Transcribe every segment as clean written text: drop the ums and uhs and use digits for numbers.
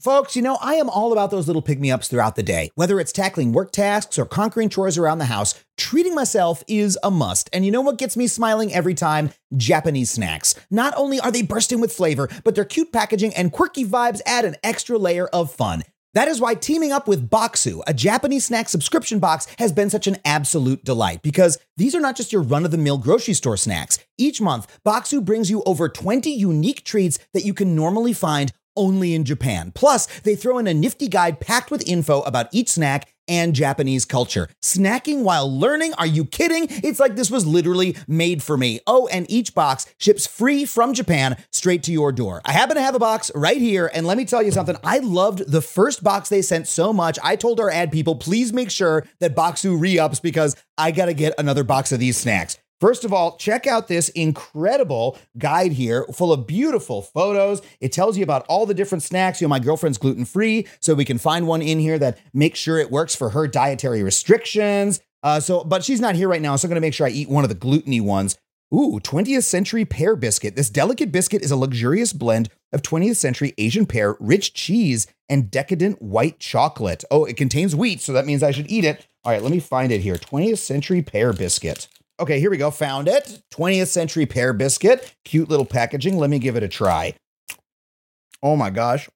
Folks, I am all about those little pick-me-ups throughout the day. Whether it's tackling work tasks or conquering chores around the house, treating myself is a must. And you know what gets me smiling every time? Japanese snacks. Not only are they bursting with flavor, but their cute packaging and quirky vibes add an extra layer of fun. That is why teaming up with Boxu, a Japanese snack subscription box, has been such an absolute delight, because these are not just your run-of-the-mill grocery store snacks. Each month, Boxu brings you over 20 unique treats that you can normally find only in Japan. Plus, they throw in a nifty guide packed with info about each snack and Japanese culture. Snacking while learning? Are you kidding? It's like this was literally made for me. Oh, and each box ships free from Japan straight to your door. I happen to have a box right here, and let me tell you something. I loved the first box they sent so much, I told our ad people, please make sure that Boxu re-ups because I gotta get another box of these snacks. First of all, check out this incredible guide here full of beautiful photos. It tells you about all the different snacks. My girlfriend's gluten-free, so we can find one in here that makes sure it works for her dietary restrictions. But she's not here right now, so I'm going to make sure I eat one of the gluten-y ones. Ooh, 20th century pear biscuit. This delicate biscuit is a luxurious blend of 20th century Asian pear, rich cheese, and decadent white chocolate. Oh, it contains wheat, so that means I should eat it. All right, let me find it here. 20th century pear biscuit. Okay, here we go. Found it. 20th century pear biscuit. Cute little packaging. Let me give it a try. Oh my gosh.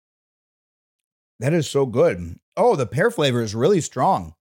That is so good. Oh, the pear flavor is really strong.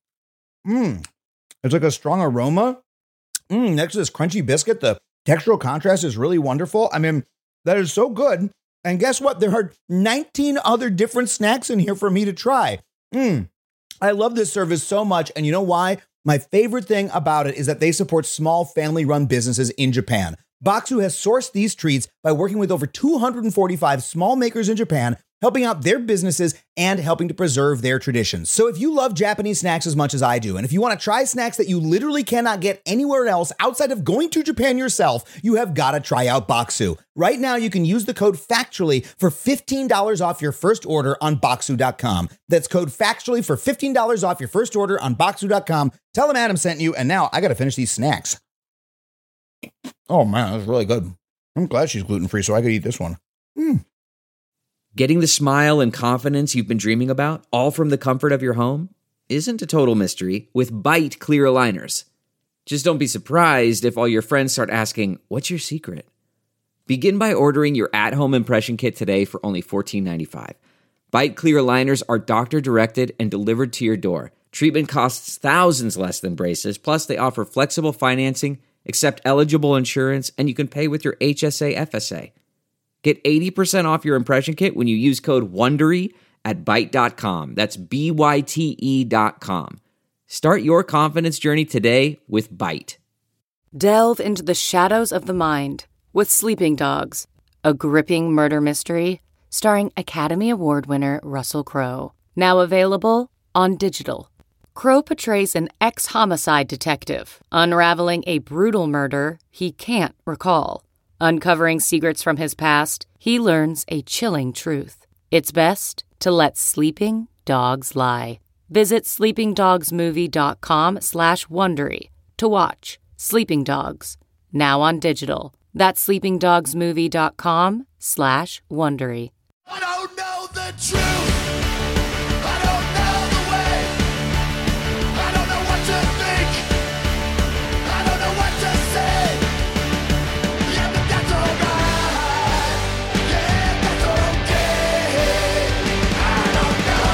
It's like a strong aroma. Next to this crunchy biscuit, the textural contrast is really wonderful. I mean, that is so good. And guess what? There are 19 other different snacks in here for me to try. I love this service so much. And you know why? My favorite thing about it is that they support small family-run businesses in Japan. Boxu has sourced these treats by working with over 245 small makers in Japan, helping out their businesses and helping to preserve their traditions. So if you love Japanese snacks as much as I do, and if you want to try snacks that you literally cannot get anywhere else outside of going to Japan yourself, you have got to try out Boxu. Right now, you can use the code FACTUALLY for $15 off your first order on Boxu.com. That's code FACTUALLY for $15 off your first order on Boxu.com. Tell them Adam sent you, and now I got to finish these snacks. Oh man, that's really good. I'm glad she's gluten-free so I could eat this one. Getting the smile and confidence you've been dreaming about, all from the comfort of your home, isn't a total mystery with Byte clear aligners. Just don't be surprised if all your friends start asking, what's your secret? Begin by ordering your at-home impression kit today for only $14.95. Byte clear aligners are doctor-directed and delivered to your door. Treatment costs thousands less than braces, plus they offer flexible financing, accept eligible insurance, and you can pay with your HSA FSA. Get 80% off your impression kit when you use code WONDERY at Byte.com. That's BYTE.com. Start your confidence journey today with Byte. Delve into the shadows of the mind with Sleeping Dogs, a gripping murder mystery starring Academy Award winner Russell Crowe. Now available on digital. Crowe portrays an ex-homicide detective unraveling a brutal murder he can't recall. Uncovering secrets from his past, he learns a chilling truth. It's best to let sleeping dogs lie. Visit sleepingdogsmovie.com/Wondery to watch Sleeping Dogs, now on digital. That's sleepingdogsmovie.com/Wondery. I don't know the truth. I don't know the way. I don't know what to think. I don't know what to say. Yeah, but that's alright. Yeah, that's okay. I don't know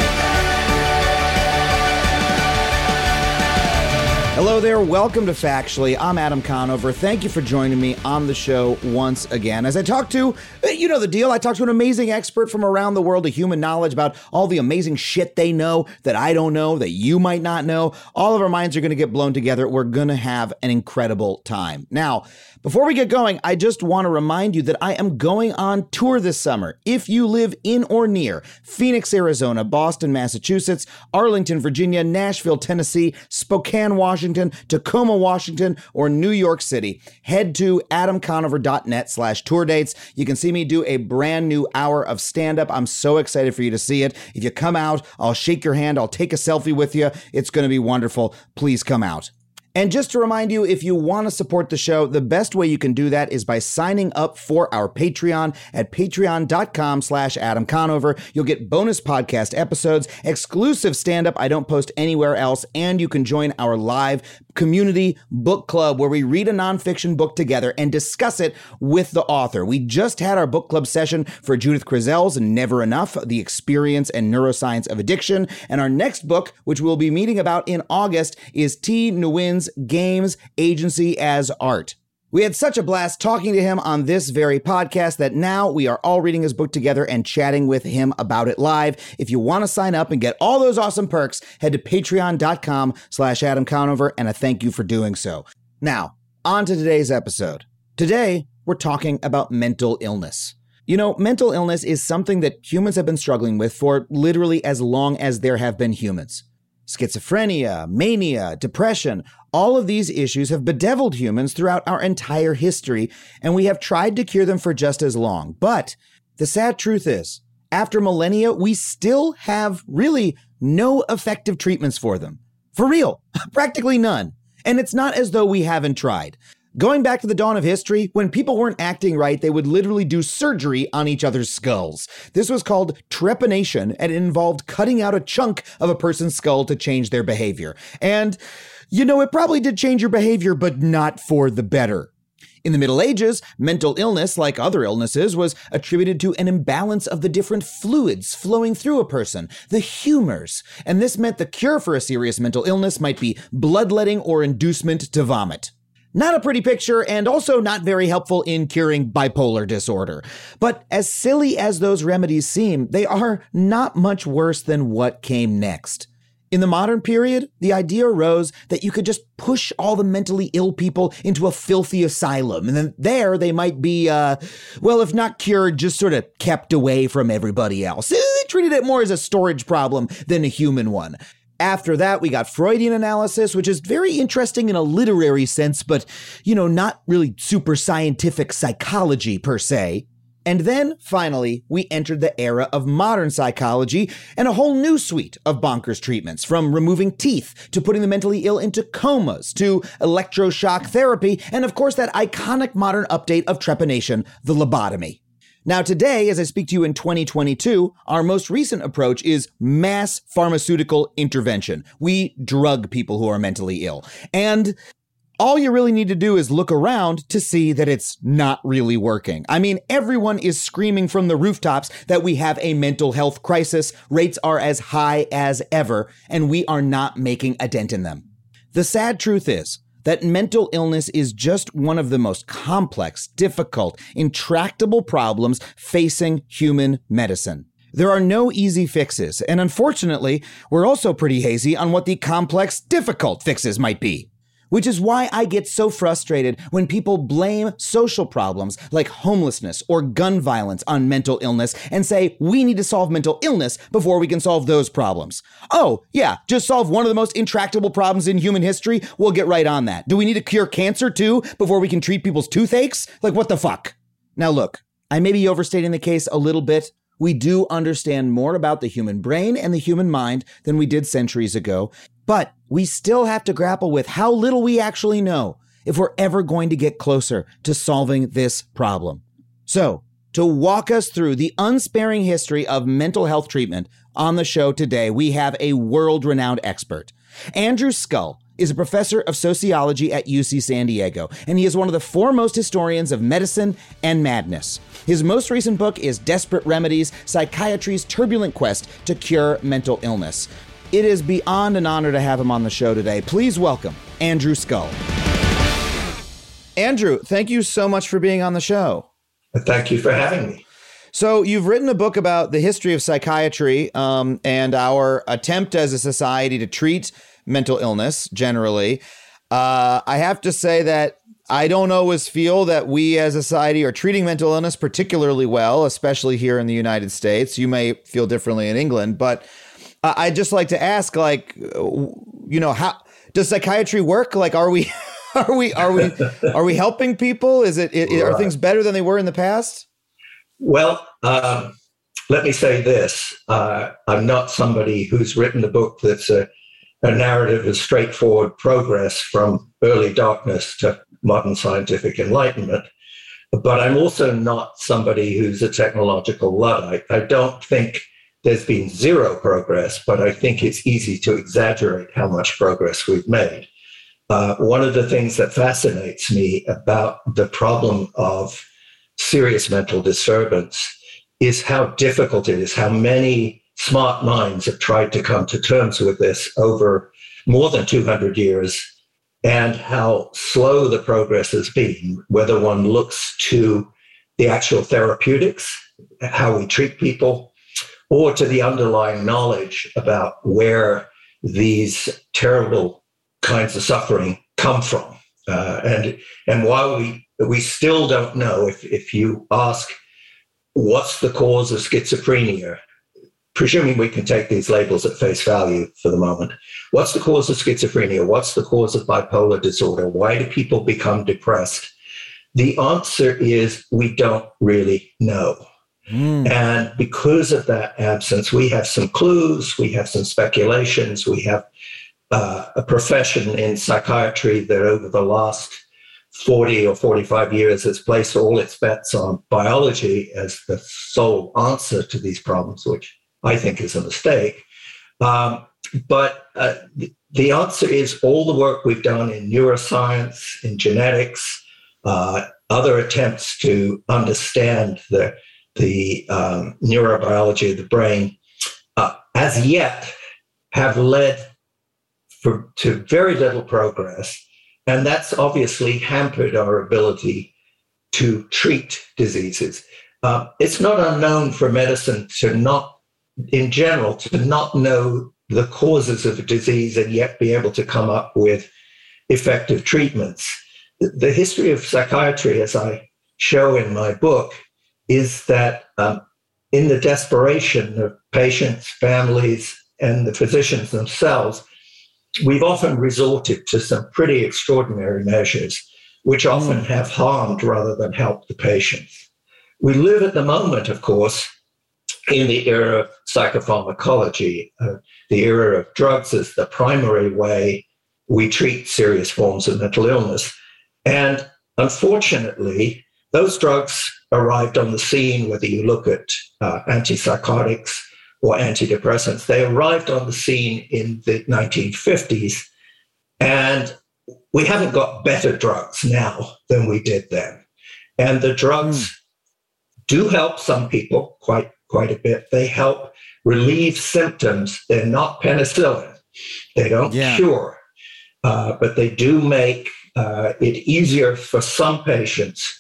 anything. Hello there, welcome to Factually. I'm Adam Conover. Thank you for joining me on the show once again. As I talk to, you know the deal, I talk to an amazing expert from around the world of human knowledge about all the amazing shit they know that I don't know, that you might not know. All of our minds are going to get blown together. We're going to have an incredible time. Now, before we get going, I just want to remind you that I am going on tour this summer. If you live in or near Phoenix, Arizona, Boston, Massachusetts, Arlington, Virginia, Nashville, Tennessee, Spokane, Washington, Tacoma, Washington, or New York City, head to adamconover.net/tour dates. You can see me do a brand new hour of stand-up. I'm so excited for you to see it. If you come out, I'll shake your hand. I'll take a selfie with you. It's going to be wonderful. Please come out. And just to remind you, if you want to support the show, the best way you can do that is by signing up for our Patreon at patreon.com/Adam Conover. You'll get bonus podcast episodes, exclusive stand-up I don't post anywhere else, and you can join our live community book club where we read a nonfiction book together and discuss it with the author. We just had our book club session for Judith Krizel's Never Enough, The Experience and Neuroscience of Addiction. And our next book, which we'll be meeting about in August, is T. Nguyen's Games, Agency as Art. We had such a blast talking to him on this very podcast that now we are all reading his book together and chatting with him about it live. If you want to sign up and get all those awesome perks, head to patreon.com/Adam Conover, and a thank you for doing so. Now, on to today's episode. Today, we're talking about mental illness. You know, mental illness is something that humans have been struggling with for literally as long as there have been humans. Schizophrenia, mania, depression, all of these issues have bedeviled humans throughout our entire history, and we have tried to cure them for just as long. But the sad truth is, after millennia, we still have really no effective treatments for them. For real, practically none. And it's not as though we haven't tried. Going back to the dawn of history, when people weren't acting right, they would literally do surgery on each other's skulls. This was called trepanation, and it involved cutting out a chunk of a person's skull to change their behavior. And, you know, it probably did change your behavior, but not for the better. In the Middle Ages, mental illness, like other illnesses, was attributed to an imbalance of the different fluids flowing through a person, the humors. And this meant the cure for a serious mental illness might be bloodletting or inducement to vomit. Not a pretty picture, and also not very helpful in curing bipolar disorder. But as silly as those remedies seem, they are not much worse than what came next. In the modern period, the idea arose that you could just push all the mentally ill people into a filthy asylum, and then there they might be, well, if not cured, just sort of kept away from everybody else. They treated it more as a storage problem than a human one. After that, we got Freudian analysis, which is very interesting in a literary sense, but, you know, not really super scientific psychology per se. And then, finally, we entered the era of modern psychology and a whole new suite of bonkers treatments, from removing teeth to putting the mentally ill into comas to electroshock therapy, and of course that iconic modern update of trepanation, the lobotomy. Now today, as I speak to you in 2022, our most recent approach is mass pharmaceutical intervention. We drug people who are mentally ill. And all you really need to do is look around to see that it's not really working. I mean, everyone is screaming from the rooftops that we have a mental health crisis. Rates are as high as ever, and we are not making a dent in them. The sad truth is that mental illness is just one of the most complex, difficult, intractable problems facing human medicine. There are no easy fixes, and unfortunately, we're also pretty hazy on what the complex, difficult fixes might be. Which is why I get so frustrated when people blame social problems like homelessness or gun violence on mental illness and say we need to solve mental illness before we can solve those problems. Oh, yeah, just solve one of the most intractable problems in human history? We'll get right on that. Do we need to cure cancer too before we can treat people's toothaches? Like, what the fuck? Now look, I may be overstating the case a little bit. We do understand more about the human brain and the human mind than we did centuries ago, but we still have to grapple with how little we actually know if we're ever going to get closer to solving this problem. So, to walk us through the unsparing history of mental health treatment on the show today, we have a world-renowned expert. Andrew Scull is a professor of sociology at UC San Diego, and he is one of the foremost historians of medicine and madness. His most recent book is Desperate Remedies: Psychiatry's Turbulent Quest to Cure Mental Illness. It is beyond an honor to have him on the show today. Please welcome Andrew Scull. Andrew, thank you so much for being on the show. Thank you for having me. So you've written a book about the history of psychiatry and our attempt as a society to treat mental illness generally. I have to say that I don't always feel that we as a society are treating mental illness particularly well, especially here in the United States. You may feel differently in England, but I'd just like to ask, like, you know, how does psychiatry work? Like, are we helping people? Are things better than they were in the past? Well, let me say this. I'm not somebody who's written a book that's a a narrative of straightforward progress from early darkness to modern scientific enlightenment. But I'm also not somebody who's a technological Luddite. I don't think there's been zero progress, but I think it's easy to exaggerate how much progress we've made. One of the things that fascinates me about the problem of serious mental disturbance is how difficult it is, how many smart minds have tried to come to terms with this over more than 200 years, and how slow the progress has been, whether one looks to the actual therapeutics, how we treat people, or to the underlying knowledge about where these terrible kinds of suffering come from. And while we still don't know, if you ask, what's the cause of schizophrenia, presuming we can take these labels at face value for the moment, what's the cause of schizophrenia? What's the cause of bipolar disorder? Why do people become depressed? The answer is we don't really know. And because of that absence, we have some clues, we have some speculations, we have a profession in psychiatry that over the last 40 or 45 years has placed all its bets on biology as the sole answer to these problems, which I think is a mistake. But the answer is all the work we've done in neuroscience, in genetics, other attempts to understand the neurobiology of the brain, as yet have led to very little progress. And that's obviously hampered our ability to treat diseases. It's not unknown for medicine to not, in general, to not know the causes of a disease and yet be able to come up with effective treatments. The history of psychiatry, as I show in my book, is that in the desperation of patients, families, and the physicians themselves, we've often resorted to some pretty extraordinary measures, which often have harmed rather than helped the patients. We live at the moment, of course, in the era of psychopharmacology, the era of drugs as the primary way we treat serious forms of mental illness. And unfortunately, those drugs arrived on the scene, whether you look at antipsychotics or antidepressants, they arrived on the scene in the 1950s. And we haven't got better drugs now than we did then. And the drugs do help some people quite a bit. They help relieve symptoms. They're not penicillin. They don't cure, but they do make it easier for some patients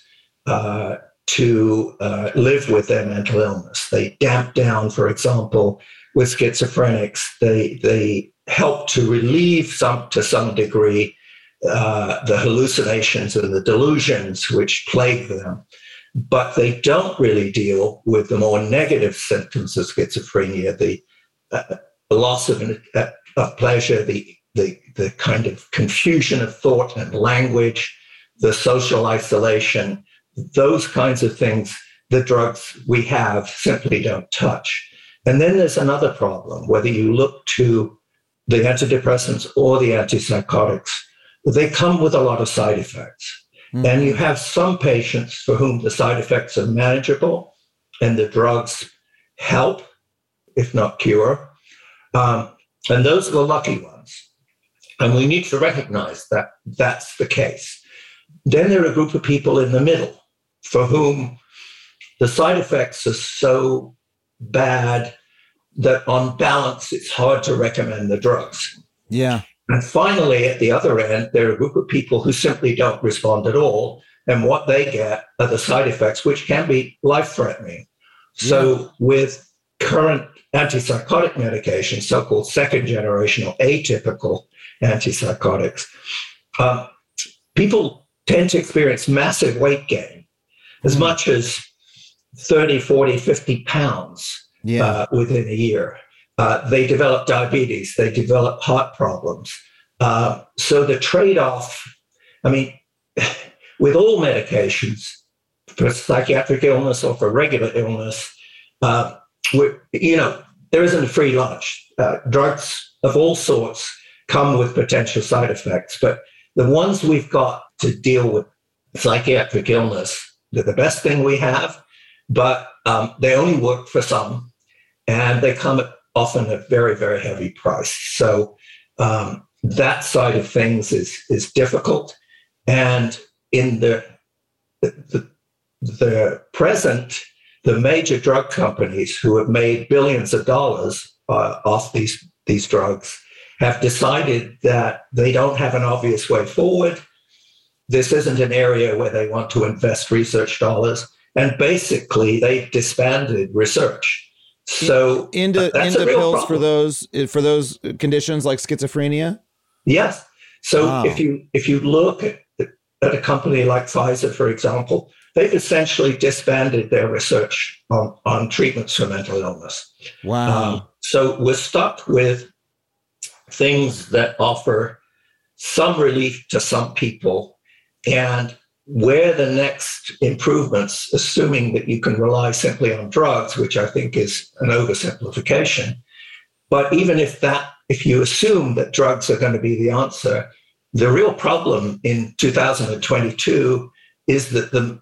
to live with their mental illness. They damp down, for example, with schizophrenics. They help to relieve to some degree the hallucinations and the delusions which plague them. But they don't really deal with the more negative symptoms of schizophrenia, the loss of pleasure, the kind of confusion of thought and language, the social isolation. Those kinds of things, the drugs we have simply don't touch. And then there's another problem, whether you look to the antidepressants or the antipsychotics, they come with a lot of side effects. And you have some patients for whom the side effects are manageable and the drugs help, if not cure. And those are the lucky ones. And we need to recognize that that's the case. Then there are a group of people in the middle for whom the side effects are so bad that on balance, it's hard to recommend the drugs. Yeah. And finally, at the other end, there are a group of people who simply don't respond at all. And what they get are the side effects, which can be life-threatening. So with current antipsychotic medications, so-called second-generation or atypical antipsychotics, people tend to experience massive weight gain, as much as 30, 40, 50 pounds within a year. They develop diabetes, they develop heart problems. So the trade-off, I mean, with all medications for psychiatric illness or for regular illness, there isn't a free lunch. Drugs of all sorts come with potential side effects. But the ones we've got to deal with psychiatric illness, they're the best thing we have, but they only work for some, and they come at often a very, very heavy price. So that side of things is difficult. And in the present, the major drug companies who have made billions of dollars off these drugs have decided that they don't have an obvious way forward. This isn't an area where they want to invest research dollars. And basically, they've disbanded research. So into pills problem. for those conditions like schizophrenia. Yes. So Wow. if you look at a company like Pfizer, for example, they've essentially disbanded their research on treatments for mental illness. Wow. So we're stuck with things that offer some relief to some people, and where the next improvements, assuming that you can rely simply on drugs, which I think is an oversimplification. But even if you assume that drugs are going to be the answer, the real problem in 2022 is that the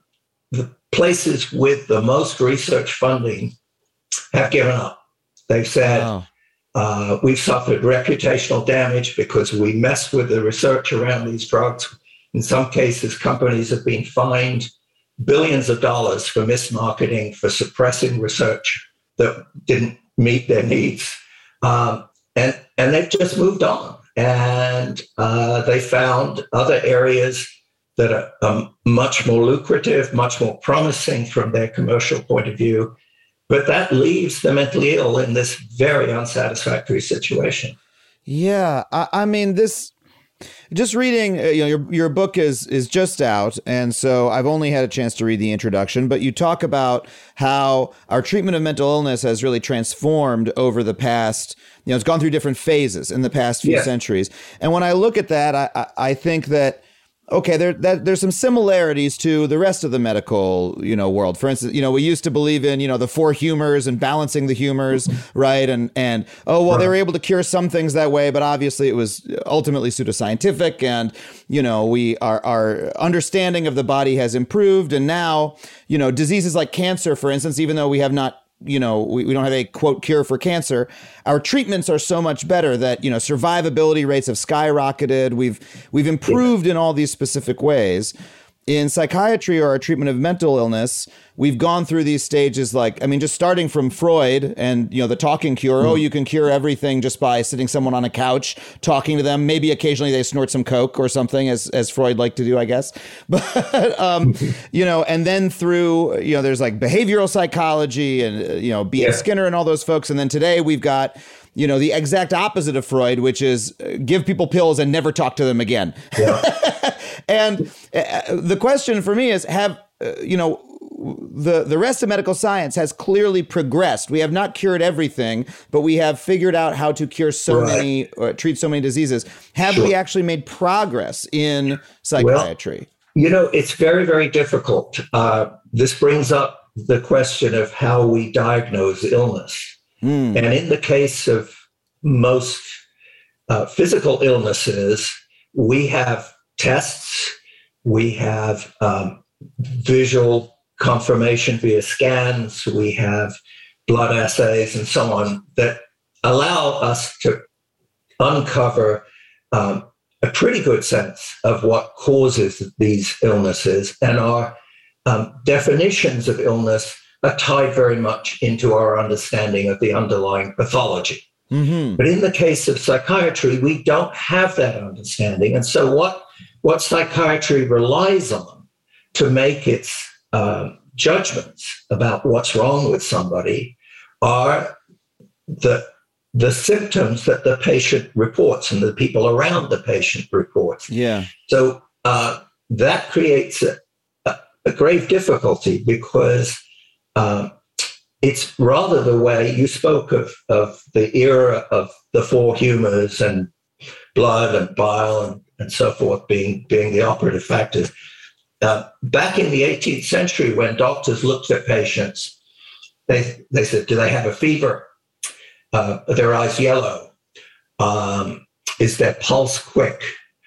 places with the most research funding have given up. They've said, Wow. We've suffered reputational damage because we messed with the research around these drugs. In some cases, companies have been fined billions of dollars for mismarketing, for suppressing research that didn't meet their needs. And they've just moved on. And they found other areas that are much more lucrative, much more promising from their commercial point of view. But that leaves the mentally ill in this very unsatisfactory situation. Yeah, I mean, this. Just reading, your book is just out, and so I've only had a chance to read the introduction. But you talk about how our treatment of mental illness has really transformed over the past. It's gone through different phases in the past few centuries. And when I look at that, I think that. Okay, there's some similarities to the rest of the medical, world. For instance, we used to believe in, the four humors and balancing the humors, right? And they were able to cure some things that way, but obviously it was ultimately pseudoscientific. And, our understanding of the body has improved. And now, diseases like cancer, for instance, even though we have not, we don't have a quote cure for cancer, our treatments are so much better that, survivability rates have skyrocketed. We've improved in all these specific ways. In psychiatry or our treatment of mental illness, we've gone through these stages just starting from Freud and, the talking cure. Oh, you can cure everything just by sitting someone on a couch, talking to them. Maybe occasionally they snort some coke or something, as Freud liked to do, I guess. But, and then through, there's like behavioral psychology and, B.A. Skinner and all those folks. And then today we've got, the exact opposite of Freud, which is give people pills and never talk to them again. Yeah. And the question for me is, the rest of medical science has clearly progressed. We have not cured everything, but we have figured out how to cure many, or treat so many diseases. Have we actually made progress in psychiatry? Well, it's very, very difficult. This brings up the question of how we diagnose illness. And in the case of most physical illnesses, we have tests, we have visual confirmation via scans, we have blood assays and so on that allow us to uncover a pretty good sense of what causes these illnesses. And our definitions of illness are tied very much into our understanding of the underlying pathology. Mm-hmm. But in the case of psychiatry, we don't have that understanding. And so what psychiatry relies on to make its judgments about what's wrong with somebody are the symptoms that the patient reports and the people around the patient reports. Yeah. So that creates a grave difficulty because it's rather the way you spoke of the era of the four humors and blood and bile and so forth being the operative factors. Back in the 18th century, when doctors looked at patients, they said, do they have a fever? Are their eyes yellow? Is their pulse quick?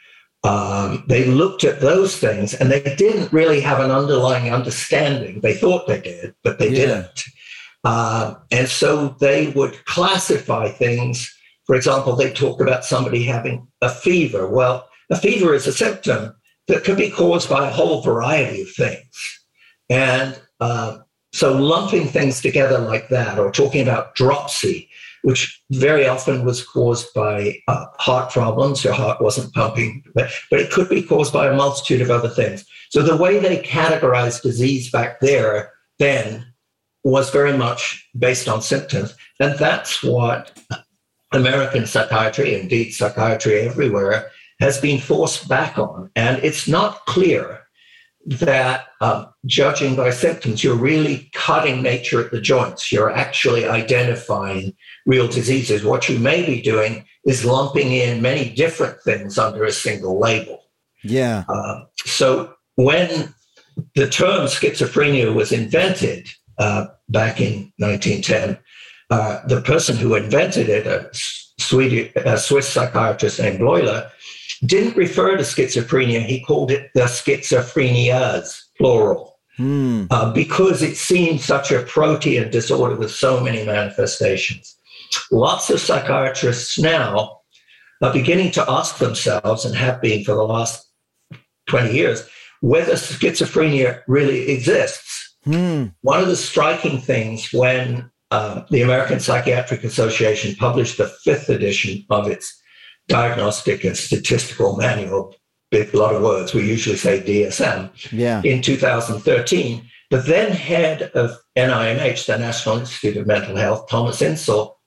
They looked at those things and they didn't really have an underlying understanding. They thought they did, but they didn't. And so they would classify things. For example, they talk about somebody having a fever. Well, a fever is a symptom that can be caused by a whole variety of things. And so lumping things together like that, or talking about dropsy, which very often was caused by heart problems. Your heart wasn't pumping, but it could be caused by a multitude of other things. So the way they categorized disease back there then was very much based on symptoms. And that's what American psychiatry, indeed psychiatry everywhere, has been forced back on. And it's not clear that judging by symptoms, you're really cutting nature at the joints. You're actually identifying real diseases. What you may be doing is lumping in many different things under a single label. Yeah. So when the term schizophrenia was invented back in 1910, the person who invented it, a Swiss psychiatrist named Bleuler, didn't refer to schizophrenia. He called it the schizophrenias, plural, because it seemed such a protean disorder with so many manifestations. Lots of psychiatrists now are beginning to ask themselves, and have been for the last 20 years, whether schizophrenia really exists. One of the striking things when the American Psychiatric Association published the 5th edition of its Diagnostic and Statistical Manual, big lot of words, we usually say DSM, in 2013, the then head of NIMH, the National Institute of Mental Health, Thomas Insel,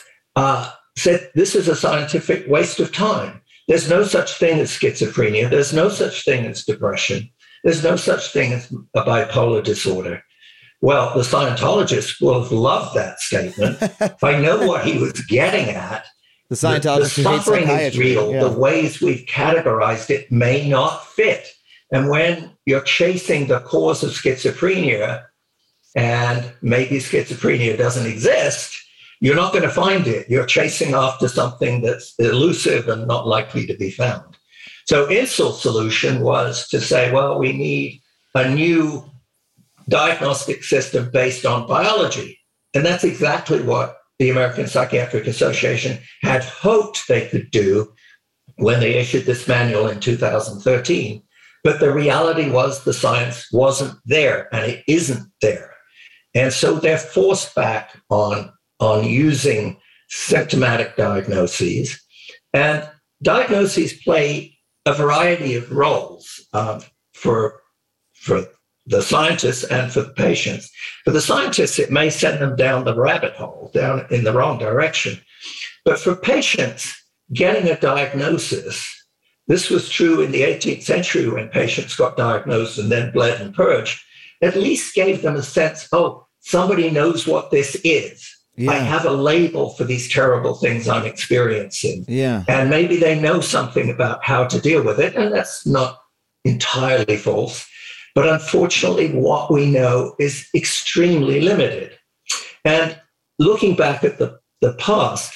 said, this is a scientific waste of time. There's no such thing as schizophrenia. There's no such thing as depression. There's no such thing as a bipolar disorder. Well, the Scientologists will have loved that statement. I know what he was getting at. The Scientologists the suffering is real. Yeah. The ways we've categorized it may not fit. And when you're chasing the cause of schizophrenia, and maybe schizophrenia doesn't exist, you're not going to find it. You're chasing after something that's elusive and not likely to be found. So Insel's solution was to say, well, we need a new diagnostic system based on biology. And that's exactly what the American Psychiatric Association had hoped they could do when they issued this manual in 2013. But the reality was the science wasn't there, and it isn't there. And so they're forced back on using symptomatic diagnoses. And diagnoses play a variety of roles for the scientists and for the patients. For the scientists, it may send them down the rabbit hole, down in the wrong direction. But for patients, getting a diagnosis, this was true in the 18th century when patients got diagnosed and then bled and purged, at least gave them a sense, oh, somebody knows what this is. I have a label for these terrible things I'm experiencing. And maybe they know something about how to deal with it. And that's not entirely false. But unfortunately, what we know is extremely limited. And looking back at the past,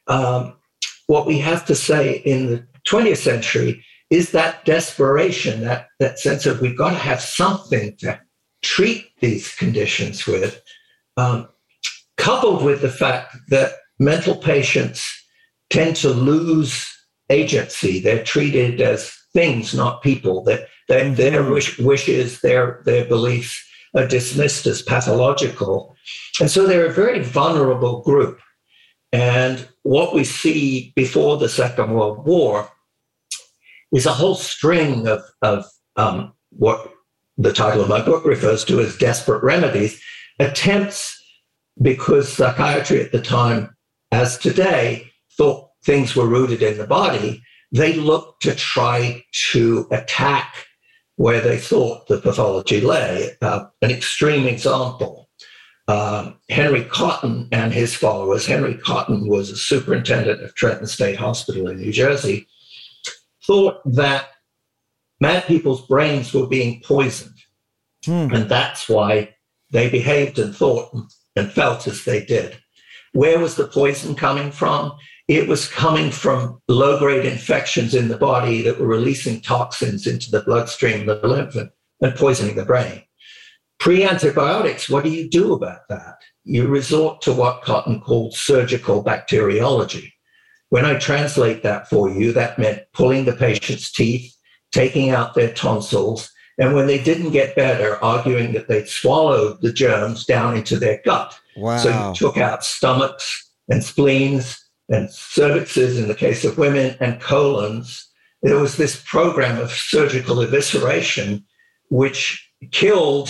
what we have to say in the 20th century is that desperation, that sense of we've got to have something to treat these conditions with, coupled with the fact that mental patients tend to lose agency. They're treated as things, not people. Their wishes, their beliefs are dismissed as pathological. And so they're a very vulnerable group. And what we see before the Second World War is a whole string of what the title of my book refers to as desperate remedies, attempts, because psychiatry at the time, as today, thought things were rooted in the body, they looked to try to attack where they thought the pathology lay. An extreme example, Henry Cotton and his followers. Henry Cotton was a superintendent of Trenton State Hospital in New Jersey, thought that mad people's brains were being poisoned. And that's why they behaved and thought and felt as they did. Where was the poison coming from? it was coming from low-grade infections in the body that were releasing toxins into the bloodstream, the lymph, and poisoning the brain. Pre-antibiotics, what do you do about that? You resort to what Cotton called surgical bacteriology. When I translate that for you, that meant pulling the patient's teeth, taking out their tonsils, and when they didn't get better, arguing that they'd swallowed the germs down into their gut. Wow. So you took out stomachs and spleens and cervixes in the case of women and colons. There was this program of surgical evisceration, which killed,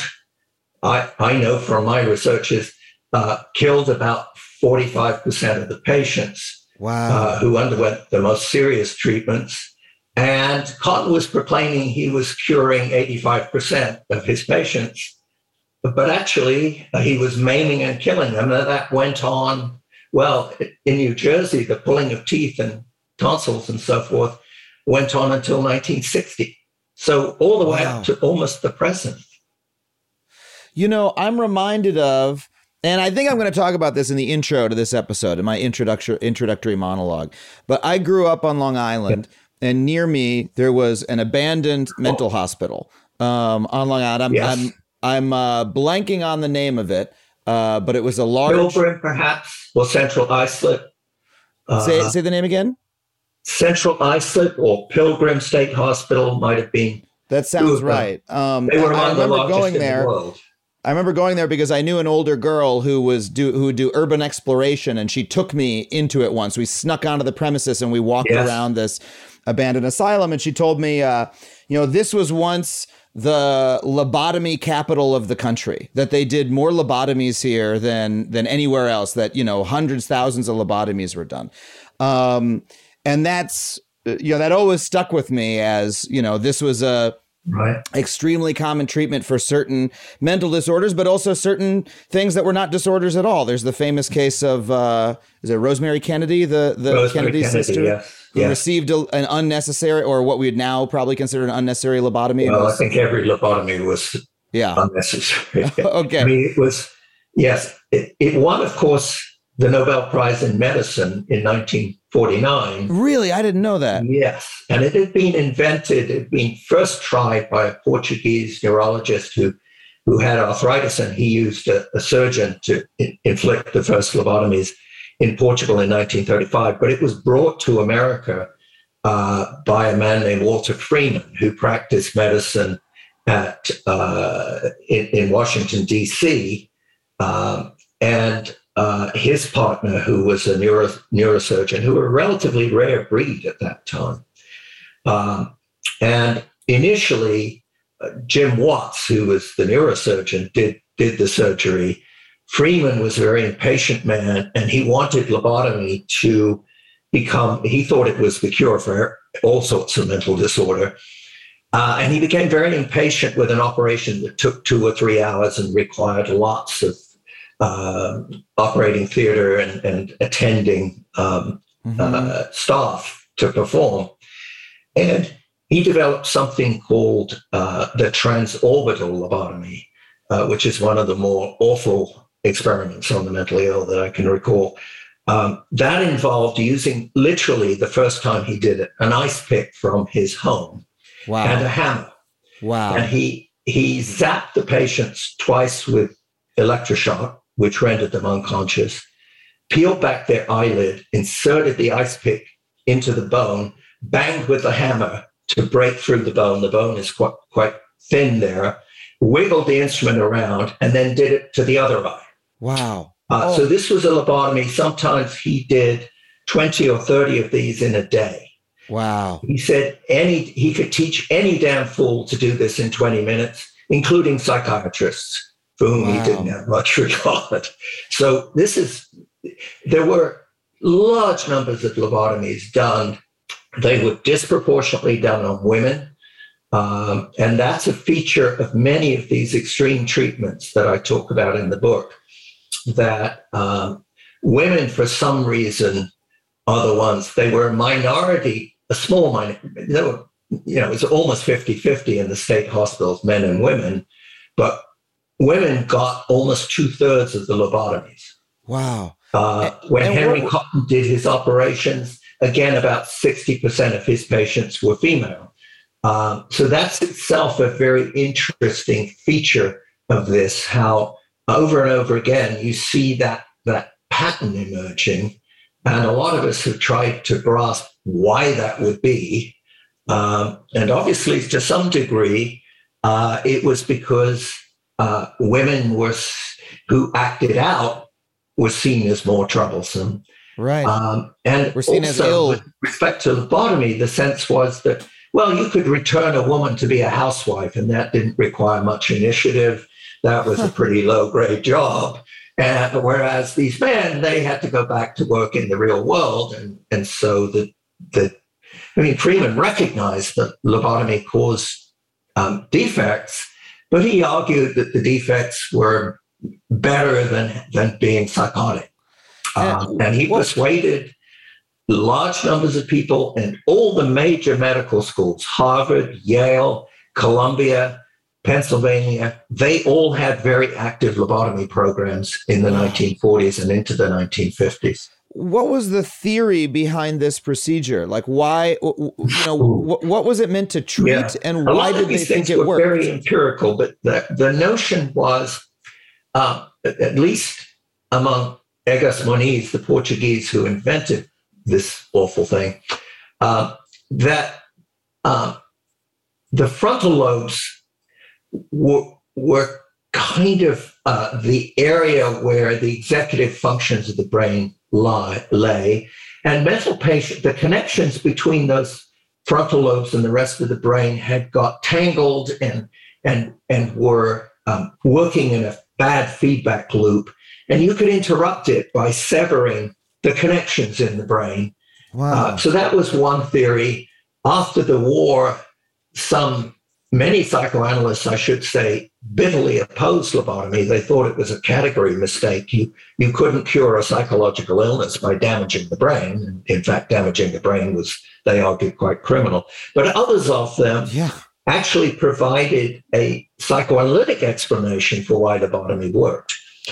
I know from my researches, killed about 45% of the patients. Wow. Who underwent the most serious treatments. And Cotton was proclaiming he was curing 85% of his patients, but actually he was maiming and killing them. And that went on, well, in New Jersey, the pulling of teeth and tonsils and so forth went on until 1960. So all the way up to almost the present. You know, I'm reminded of, and I think I'm going to talk about this in the intro to this episode, in my introductory monologue, but I grew up on Long Island. And near me, there was an abandoned mental hospital on Long Island. I'm blanking on the name of it, but it was a large... Pilgrim, perhaps, or Central Islip. Say the name again? Central Islip or Pilgrim State Hospital might have been. That sounds right. They were among the largest in the world. I remember going there because I knew an older girl who would do urban exploration, and she took me into it once. We snuck onto the premises and we walked around this abandoned asylum, and she told me, this was once the lobotomy capital of the country, that they did more lobotomies here than anywhere else, that, hundreds, thousands of lobotomies were done. And that's, that always stuck with me as, this was a extremely common treatment for certain mental disorders, but also certain things that were not disorders at all. There's the famous case of, is it Rosemary Kennedy, the Kennedy sister, who received an unnecessary, or what we would now probably consider an unnecessary lobotomy. Well, I think every lobotomy was unnecessary. Okay. I mean, it was, it won, of course, the Nobel Prize in Medicine in 1949. Really? I didn't know that. Yes. And it had been first tried by a Portuguese neurologist who had arthritis, and he used a surgeon to inflict the first lobotomies in Portugal in 1935. But it was brought to America by a man named Walter Freeman, who practiced medicine in Washington, D.C., and his partner, who was a neurosurgeon, who were a relatively rare breed at that time. And initially, Jim Watts, who was the neurosurgeon, did the surgery. Freeman was a very impatient man, and he wanted lobotomy to become, he thought it was the cure for all sorts of mental disorder. And he became very impatient with an operation that took 2 or 3 hours and required lots of operating theater and attending staff to perform. And he developed something called the transorbital lobotomy, which is one of the more awful experiments on the mentally ill that I can recall. That involved using, literally the first time he did it, an ice pick from his home and a hammer. Wow. And he zapped the patients twice with electroshock, which rendered them unconscious, peeled back their eyelid, inserted the ice pick into the bone, banged with the hammer to break through the bone. The bone is quite thin there, wiggled the instrument around, and then did it to the other eye. Wow. So this was a lobotomy. Sometimes he did 20 or 30 of these in a day. Wow. He said he could teach any damn fool to do this in 20 minutes, including psychiatrists, for whom he didn't have much regard. So there were large numbers of lobotomies done. They were disproportionately done on women. And that's a feature of many of these extreme treatments that I talk about in the book, that women, for some reason, are the ones, they were a minority, a small minority. It was almost 50-50 in the state hospitals, men and women, but women got almost 2/3 of the lobotomies. Wow. When Henry Cotton did his operations, again, about 60% of his patients were female. So that's itself a very interesting feature of this, how over and over again you see that pattern emerging. And a lot of us have tried to grasp why that would be. And obviously, to some degree, it was because women who acted out were seen as more troublesome. Right. And we're seen also, as ill. with respect to lobotomy, the sense was that, well, you could return a woman to be a housewife, and that didn't require much initiative. That was a pretty low-grade job. And whereas these men, they had to go back to work in the real world. And so Freeman recognized that lobotomy caused defects, but he argued that the defects were better than being psychotic. And he persuaded large numbers of people in all the major medical schools, Harvard, Yale, Columbia, Pennsylvania. They all had very active lobotomy programs in the 1940s and into the 1950s. What was the theory behind this procedure? Like, why, what was it meant to treat, and why did they think it worked? Very empirical, but the notion was, at least among Egas Moniz, the Portuguese who invented this awful thing, that the frontal lobes were kind of the area where the executive functions of the brain lay, and the connections between those frontal lobes and the rest of the brain had got tangled and were working in a bad feedback loop, and you could interrupt it by severing the connections in the brain. Wow. So that was one theory. After the war, many psychoanalysts, I should say, bitterly opposed lobotomy. They thought it was a category mistake. You couldn't cure a psychological illness by damaging the brain. And in fact, damaging the brain was, they argued, quite criminal. But others of them actually provided a psychoanalytic explanation for why lobotomy worked.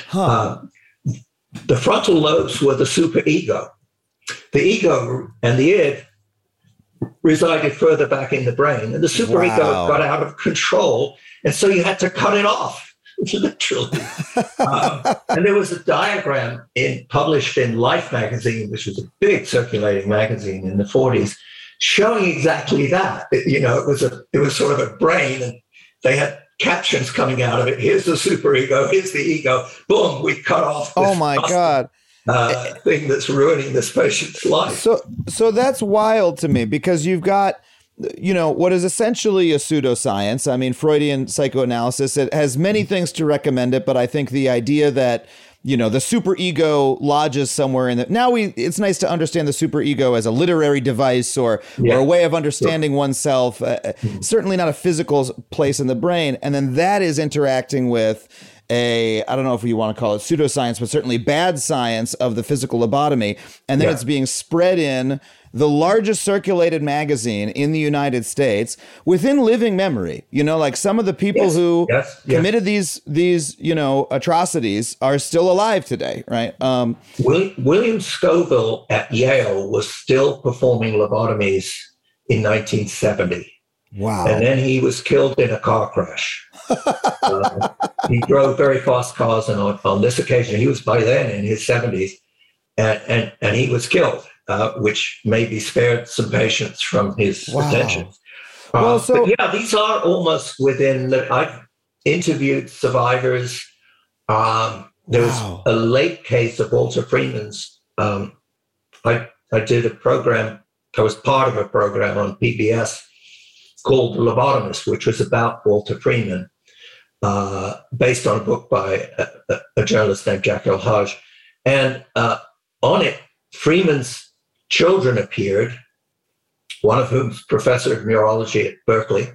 The frontal lobes were the superego. The ego and the id resided further back in the brain, and the superego got out of control, and so you had to cut it off, literally. And there was a diagram published in Life magazine, which was a big circulating magazine in the 40s, showing exactly that. It was sort of a brain, and they had captions coming out of it. Here's the superego, here's the ego. Boom, we cut off. Oh my God. Thing that's ruining this patient's life. So that's wild to me, because you've got, what is essentially a pseudoscience. I mean, Freudian psychoanalysis, it has many things to recommend it, but I think the idea that, the superego lodges somewhere in it's nice to understand the superego as a literary device or a way of understanding oneself, certainly not a physical place in the brain. And then that is interacting with I don't know if you want to call it pseudoscience, but certainly bad science of the physical lobotomy. And then it's being spread in the largest circulated magazine in the United States within living memory. Like some of the people who committed these atrocities are still alive today, right? William Scoville at Yale was still performing lobotomies in 1970. Wow. And then he was killed in a car crash. He drove very fast cars, and on this occasion, he was by then in his 70s, and he was killed, which maybe spared some patients from his attentions. But these are almost within I've interviewed survivors. There was a late case of Walter Freeman's. I did a program. I was part of a program on PBS called The Lobotomist, which was about Walter Freeman, based on a book by a journalist named Jack El-Haj. And on it, Freeman's children appeared, one of whom's professor of neurology at Berkeley,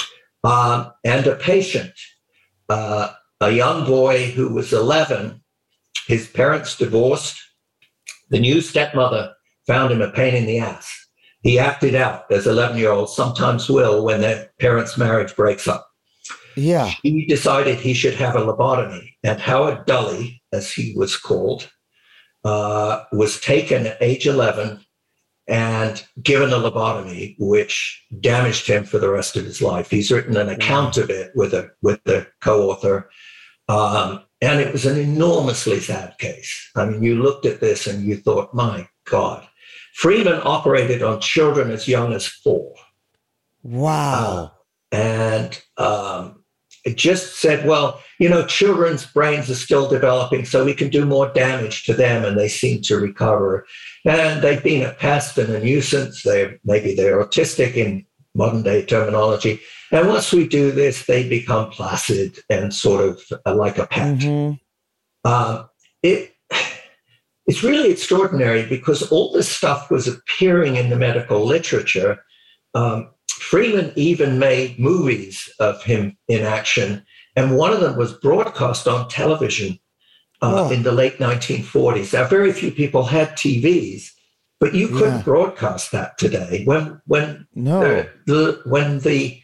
and a patient, a young boy who was 11. His parents divorced. The new stepmother found him a pain in the ass. He acted out, as 11-year-olds sometimes will when their parents' marriage breaks up. Yeah. He decided he should have a lobotomy. And Howard Dully, as he was called, was taken at age 11 and given a lobotomy, which damaged him for the rest of his life. He's written an account of it with the co-author. And it was an enormously sad case. I mean, you looked at this and you thought, my God. Freeman operated on children as young as 4. Wow. And it just said, well, children's brains are still developing, so we can do more damage to them, and they seem to recover. And they've been a pest and a nuisance. Maybe they're autistic in modern day terminology. And once we do this, they become placid and sort of like a pet. Mm-hmm. It's really extraordinary because all this stuff was appearing in the medical literature. Freeman even made movies of him in action, and one of them was broadcast on television in the late 1940s. Now, very few people had TVs, but you couldn't broadcast that today. When the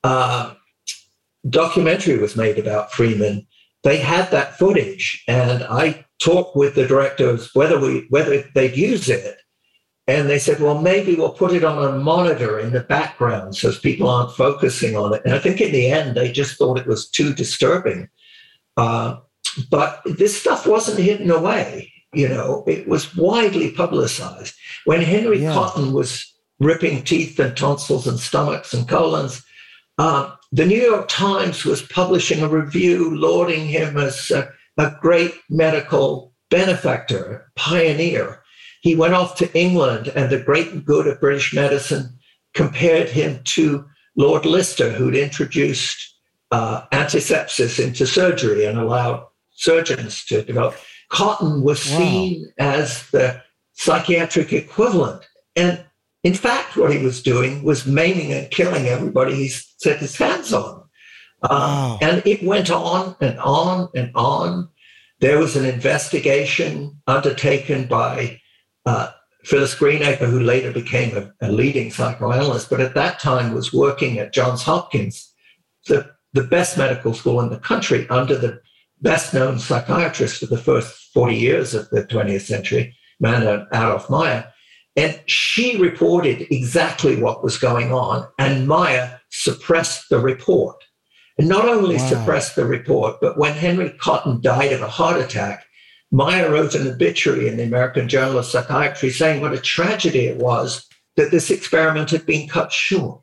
documentary was made about Freeman, they had that footage, and I talked with the directors whether they'd use it. And they said, well, maybe we'll put it on a monitor in the background so people aren't focusing on it. And I think in the end, they just thought it was too disturbing. But this stuff wasn't hidden away. It was widely publicized. When Henry Cotton was ripping teeth and tonsils and stomachs and colons, the New York Times was publishing a review lauding him as a great medical benefactor, pioneer. He went off to England, and the great good of British medicine compared him to Lord Lister, who'd introduced antisepsis into surgery and allowed surgeons to develop. Cotton was seen as the psychiatric equivalent. And in fact, what he was doing was maiming and killing everybody he set his hands on. And it went on and on and on. There was an investigation undertaken by Phyllis Greenacre, who later became a leading psychoanalyst, but at that time was working at Johns Hopkins, the best medical school in the country, under the best-known psychiatrist of the first 40 years of the 20th century, Amanda Adolph Meyer. And she reported exactly what was going on, and Meyer suppressed the report. And not only suppressed the report, but when Henry Cotton died of a heart attack, Meyer wrote an obituary in the American Journal of Psychiatry saying what a tragedy it was that this experiment had been cut short.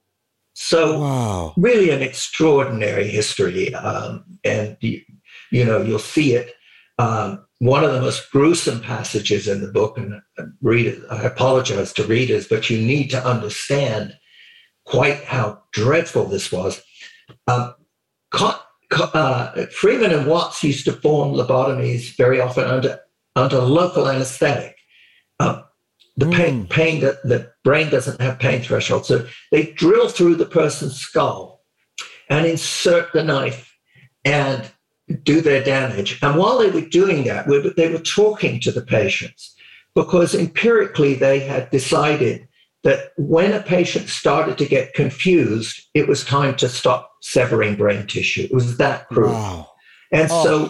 So really an extraordinary history. And, you'll see it. One of the most gruesome passages in the book, and I apologize to readers, but you need to understand quite how dreadful this was. Freeman and Watts used to perform lobotomies very often under local anesthetic. The brain doesn't have pain threshold. So they drill through the person's skull and insert the knife and do their damage. And while they were doing that, they were talking to the patients, because empirically they had decided that when a patient started to get confused, it was time to stop severing brain tissue. It was that cruel. And so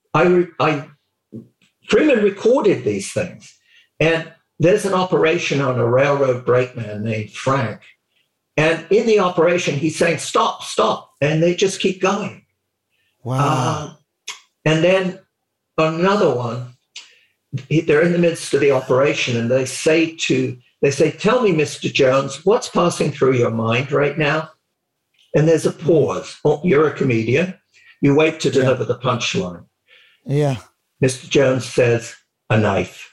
Freeman recorded these things. And there's an operation on a railroad brakeman named Frank. And in the operation, he's saying, stop, stop. And they just keep going. And then another one, they're in the midst of the operation, and they say, tell me, Mr. Jones, what's passing through your mind right now? And there's a pause. Oh, you're a comedian. You wait to deliver the punchline. Yeah. Mr. Jones says, a knife.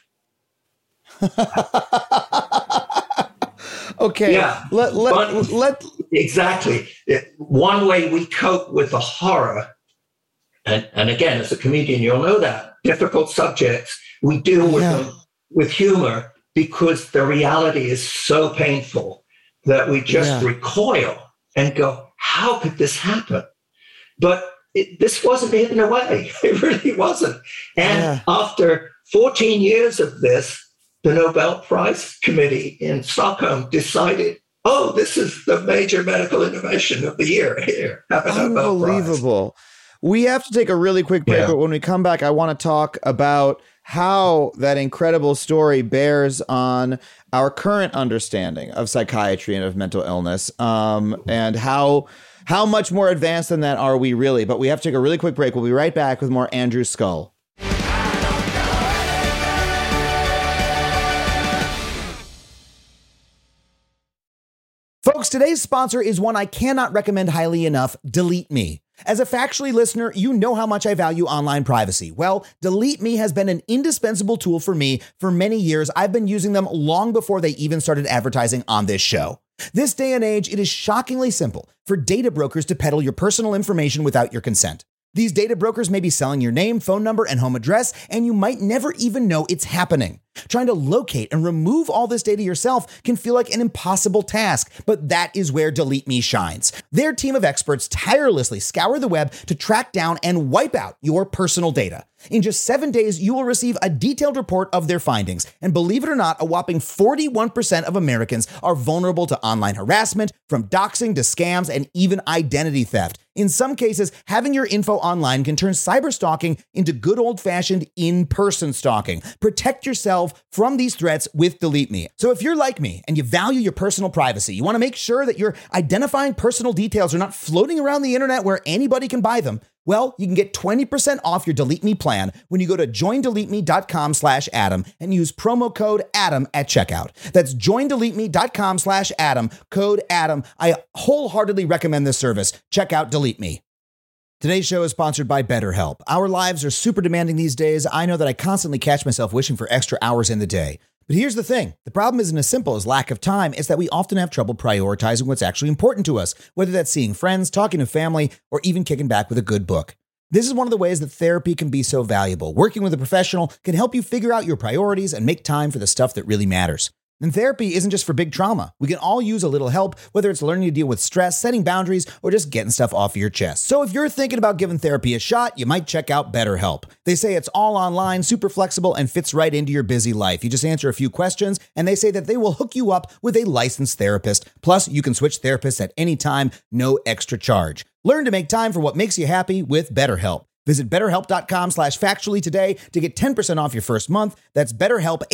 Okay. Yeah. Exactly. One way we cope with the horror, and again, as a comedian, you'll know that, difficult subjects, we deal with them with humor, because the reality is so painful that we just recoil and go, how could this happen? But this wasn't hidden away. It really wasn't. And after 14 years of this, the Nobel Prize Committee in Stockholm decided, this is the major medical innovation of the year. Here, have a Nobel Prize. Unbelievable. We have to take a really quick break, but when we come back, I want to talk about how that incredible story bears on our current understanding of psychiatry and of mental illness, and how much more advanced than that are we really. But we have to take a really quick break. We'll be right back with more Andrew Scull. Folks, today's sponsor is one I cannot recommend highly enough, Delete Me. As a Factually listener, you know how much I value online privacy. Well, Delete Me has been an indispensable tool for me for many years. I've been using them long before they even started advertising on this show. This day and age, it is shockingly simple for data brokers to peddle your personal information without your consent. These data brokers may be selling your name, phone number, and home address, and you might never even know it's happening. Trying to locate and remove all this data yourself can feel like an impossible task, but that is where Delete Me shines. Their team of experts tirelessly scour the web to track down and wipe out your personal data. In just 7 days, you will receive a detailed report of their findings. And believe it or not, a whopping 41% of Americans are vulnerable to online harassment, from doxing to scams and even identity theft. In some cases, having your info online can turn cyberstalking into good old-fashioned in-person stalking. Protect yourself from these threats with Delete Me. So if you're like me and you value your personal privacy, you want to make sure that your identifying personal details are not floating around the internet where anybody can buy them, well, you can get 20% off your Delete Me plan when you go to joindeleteme.com/Adam and use promo code Adam at checkout. That's joindeleteme.com/Adam, code Adam. I wholeheartedly recommend this service. Check out Delete Me. Today's show is sponsored by BetterHelp. Our lives are super demanding these days. I know that I constantly catch myself wishing for extra hours in the day. But here's the thing. The problem isn't as simple as lack of time. It's that we often have trouble prioritizing what's actually important to us, whether that's seeing friends, talking to family, or even kicking back with a good book. This is one of the ways that therapy can be so valuable. Working with a professional can help you figure out your priorities and make time for the stuff that really matters. And therapy isn't just for big trauma. We can all use a little help, whether it's learning to deal with stress, setting boundaries, or just getting stuff off your chest. So if you're thinking about giving therapy a shot, you might check out BetterHelp. They say it's all online, super flexible, and fits right into your busy life. You just answer a few questions, and they say that they will hook you up with a licensed therapist. Plus, you can switch therapists at any time, no extra charge. Learn to make time for what makes you happy with BetterHelp. Visit BetterHelp.com/factually today to get 10% off your first month. That's BetterHelp,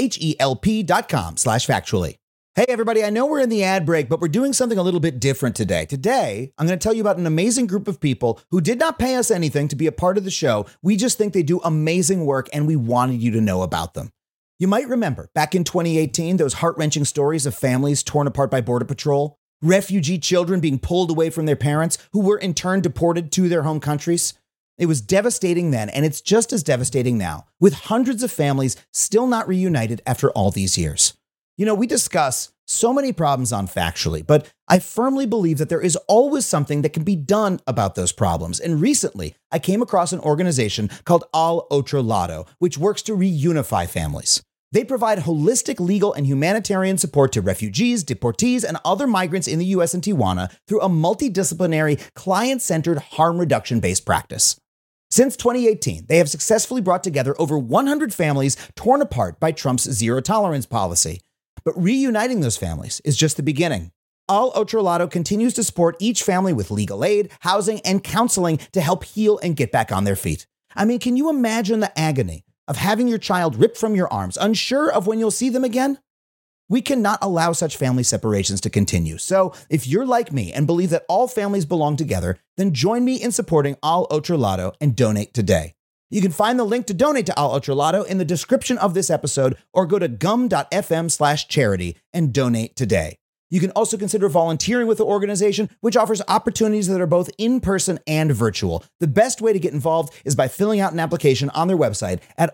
HELP.com/factually. Hey everybody, I know we're in the ad break, but we're doing something a little bit different today. Today, I'm going to tell you about an amazing group of people who did not pay us anything to be a part of the show. We just think they do amazing work and we wanted you to know about them. You might remember back in 2018, those heart-wrenching stories of families torn apart by Border Patrol, refugee children being pulled away from their parents who were in turn deported to their home countries. It was devastating then, and it's just as devastating now, with hundreds of families still not reunited after all these years. You know, we discuss so many problems on Factually, but I firmly believe that there is always something that can be done about those problems. And recently, I came across an organization called Al Otro Lado, which works to reunify families. They provide holistic legal and humanitarian support to refugees, deportees, and other migrants in the U.S. and Tijuana through a multidisciplinary, client-centered, harm reduction-based practice. Since 2018, they have successfully brought together over 100 families torn apart by Trump's zero-tolerance policy. But reuniting those families is just the beginning. Al Otro Lado continues to support each family with legal aid, housing, and counseling to help heal and get back on their feet. I mean, can you imagine the agony of having your child ripped from your arms, unsure of when you'll see them again? We cannot allow such family separations to continue. So if you're like me and believe that all families belong together, then join me in supporting Al Otro Lado and donate today. You can find the link to donate to Al Otro Lado in the description of this episode or go to gum.fm/charity and donate today. You can also consider volunteering with the organization, which offers opportunities that are both in-person and virtual. The best way to get involved is by filling out an application on their website at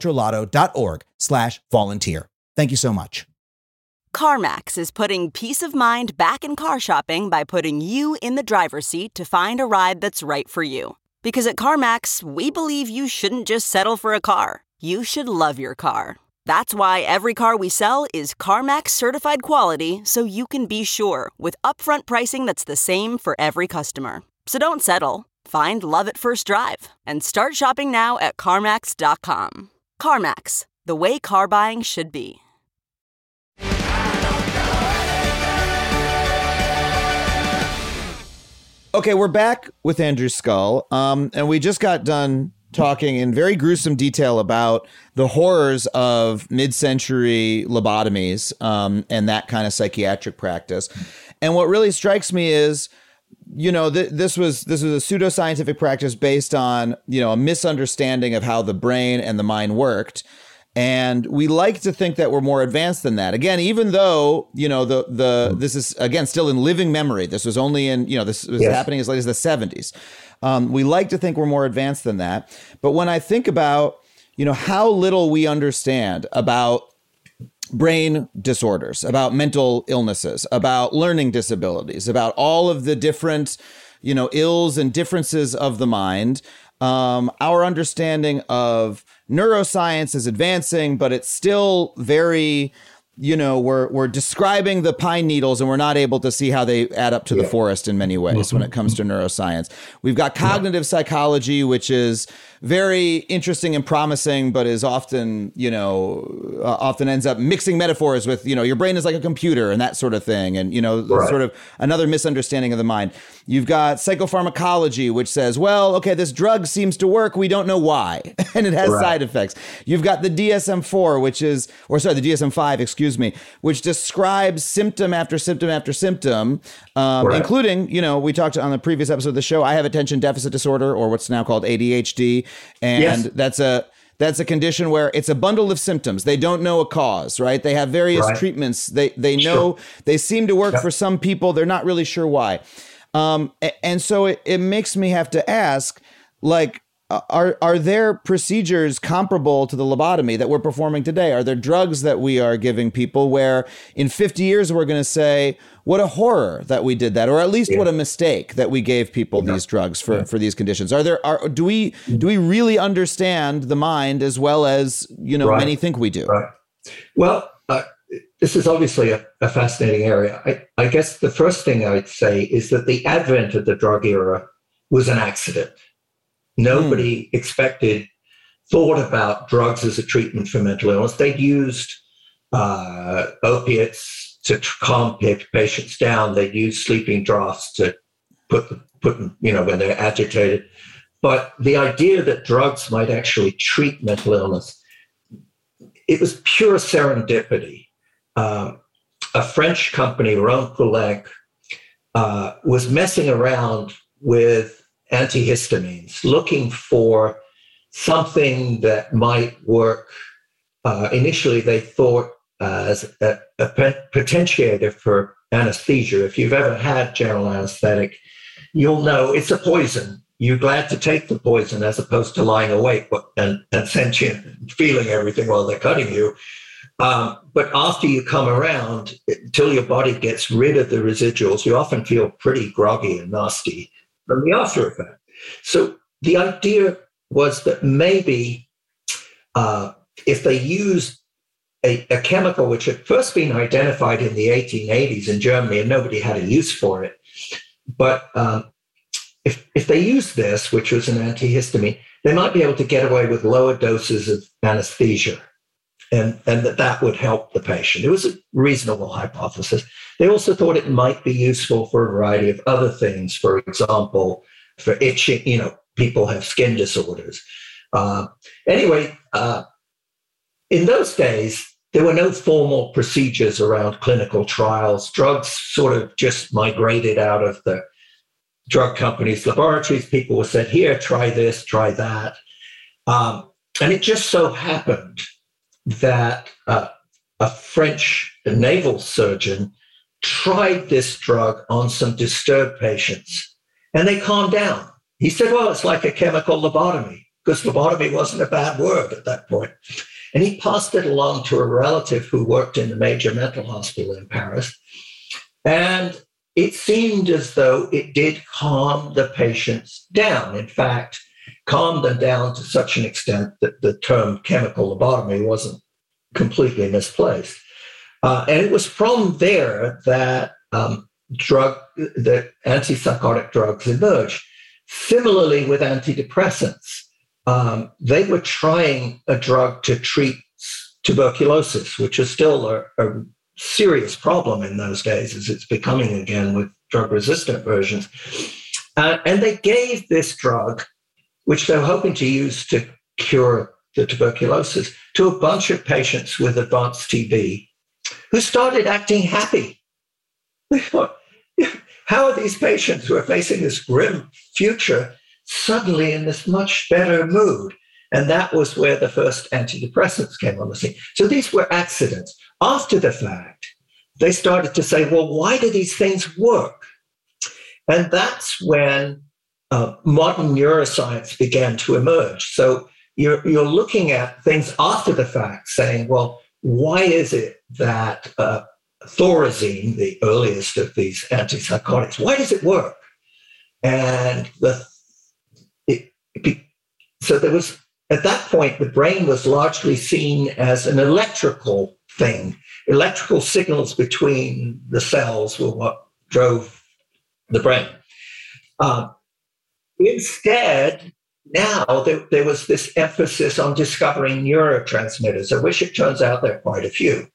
alotrolado.org/volunteer. Thank you so much. CarMax is putting peace of mind back in car shopping by putting you in the driver's seat to find a ride that's right for you. Because at CarMax, we believe you shouldn't just settle for a car. You should love your car. That's why every car we sell is CarMax certified quality, so you can be sure with upfront pricing that's the same for every customer. So don't settle. Find love at first drive and start shopping now at CarMax.com. CarMax, the way car buying should be. Okay, we're back with Andrew Scull, and we just got done talking in very gruesome detail about the horrors of mid-century lobotomies and that kind of psychiatric practice. And what really strikes me is, you know, this was a pseudoscientific practice based on, you know, a misunderstanding of how the brain and the mind worked. And we like to think that we're more advanced than that. Again, even though, you know, this is, again, still in living memory. This was only in, you know, this was happening as late as the 70s. We like to think we're more advanced than that. But when I think about, you know, how little we understand about brain disorders, about mental illnesses, about learning disabilities, about all of the different, you know, ills and differences of the mind, our understanding of neuroscience is advancing, but it's still very, you know, we're describing the pine needles and we're not able to see how they add up to the forest in many ways when it comes to neuroscience. We've got cognitive psychology, which is very interesting and promising, but is often, you know, often ends up mixing metaphors with, you know, your brain is like a computer and that sort of thing. And, you know, sort of another misunderstanding of the mind. You've got psychopharmacology, which says, well, okay, this drug seems to work. We don't know why. And it has side effects. You've got the DSM-4, the DSM-5, excuse me, which describes symptom after symptom after symptom, including, you know, we talked on the previous episode of the show, I have attention deficit disorder, or what's now called ADHD. And that's a condition where it's a bundle of symptoms. They don't know a cause, right? They have various treatments. They know they seem to work for some people. They're not really sure why. And so it makes me have to ask, like, are there procedures comparable to the lobotomy that we're performing today? Are there drugs that we are giving people where in 50 years we're going to say, what a horror that we did that, or at least what a mistake that we gave people these drugs for these conditions? Do we really understand the mind as well as, you know, many think we do? Right. Well, this is obviously a fascinating area. I guess the first thing I'd say is that the advent of the drug era was an accident. Nobody thought about drugs as a treatment for mental illness. They'd used opiates to calm patients down. They'd use sleeping draughts to put them, you know, when they're agitated. But the idea that drugs might actually treat mental illness, it was pure serendipity. A French company, Rhone Poulenc, was messing around with antihistamines, looking for something that might work. Initially, they thought as a potentiator for anesthesia. If you've ever had general anesthetic, you'll know it's a poison. You're glad to take the poison as opposed to lying awake and sentient, feeling everything while they're cutting you. But after you come around, until your body gets rid of the residuals, you often feel pretty groggy and nasty from the after effect. So the idea was that maybe if they used a chemical which had first been identified in the 1880s in Germany and nobody had a use for it, but if they used this, which was an antihistamine, they might be able to get away with lower doses of anesthesia, and that would help the patient. It was a reasonable hypothesis. They also thought it might be useful for a variety of other things. For example, for itching, you know, people have skin disorders. Anyway, in those days, there were no formal procedures around clinical trials. Drugs sort of just migrated out of the drug companies' laboratories. People were said, here, try this, try that. And it just so happened that a French naval surgeon tried this drug on some disturbed patients, and they calmed down. He said, well, it's like a chemical lobotomy, because lobotomy wasn't a bad word at that point. And he passed it along to a relative who worked in the major mental hospital in Paris. And it seemed as though it did calm the patients down. In fact, calmed them down to such an extent that the term chemical lobotomy wasn't completely misplaced. And it was from there that antipsychotic drugs emerged. Similarly with antidepressants, they were trying a drug to treat tuberculosis, which is still a serious problem in those days, as it's becoming again with drug-resistant versions. And they gave this drug, which they were hoping to use to cure the tuberculosis, to a bunch of patients with advanced TB who started acting happy. They thought, how are these patients who are facing this grim future suddenly in this much better mood? And that was where the first antidepressants came on the scene. So these were accidents. After the fact, they started to say, well, why do these things work? And that's when modern neuroscience began to emerge. So you're looking at things after the fact, saying, well, why is it that Thorazine, the earliest of these antipsychotics, why does it work? And so there was, at that point, the brain was largely seen as an electrical thing. Electrical signals between the cells were what drove the brain. Instead, now there was this emphasis on discovering neurotransmitters, of which it turns out there are quite a few.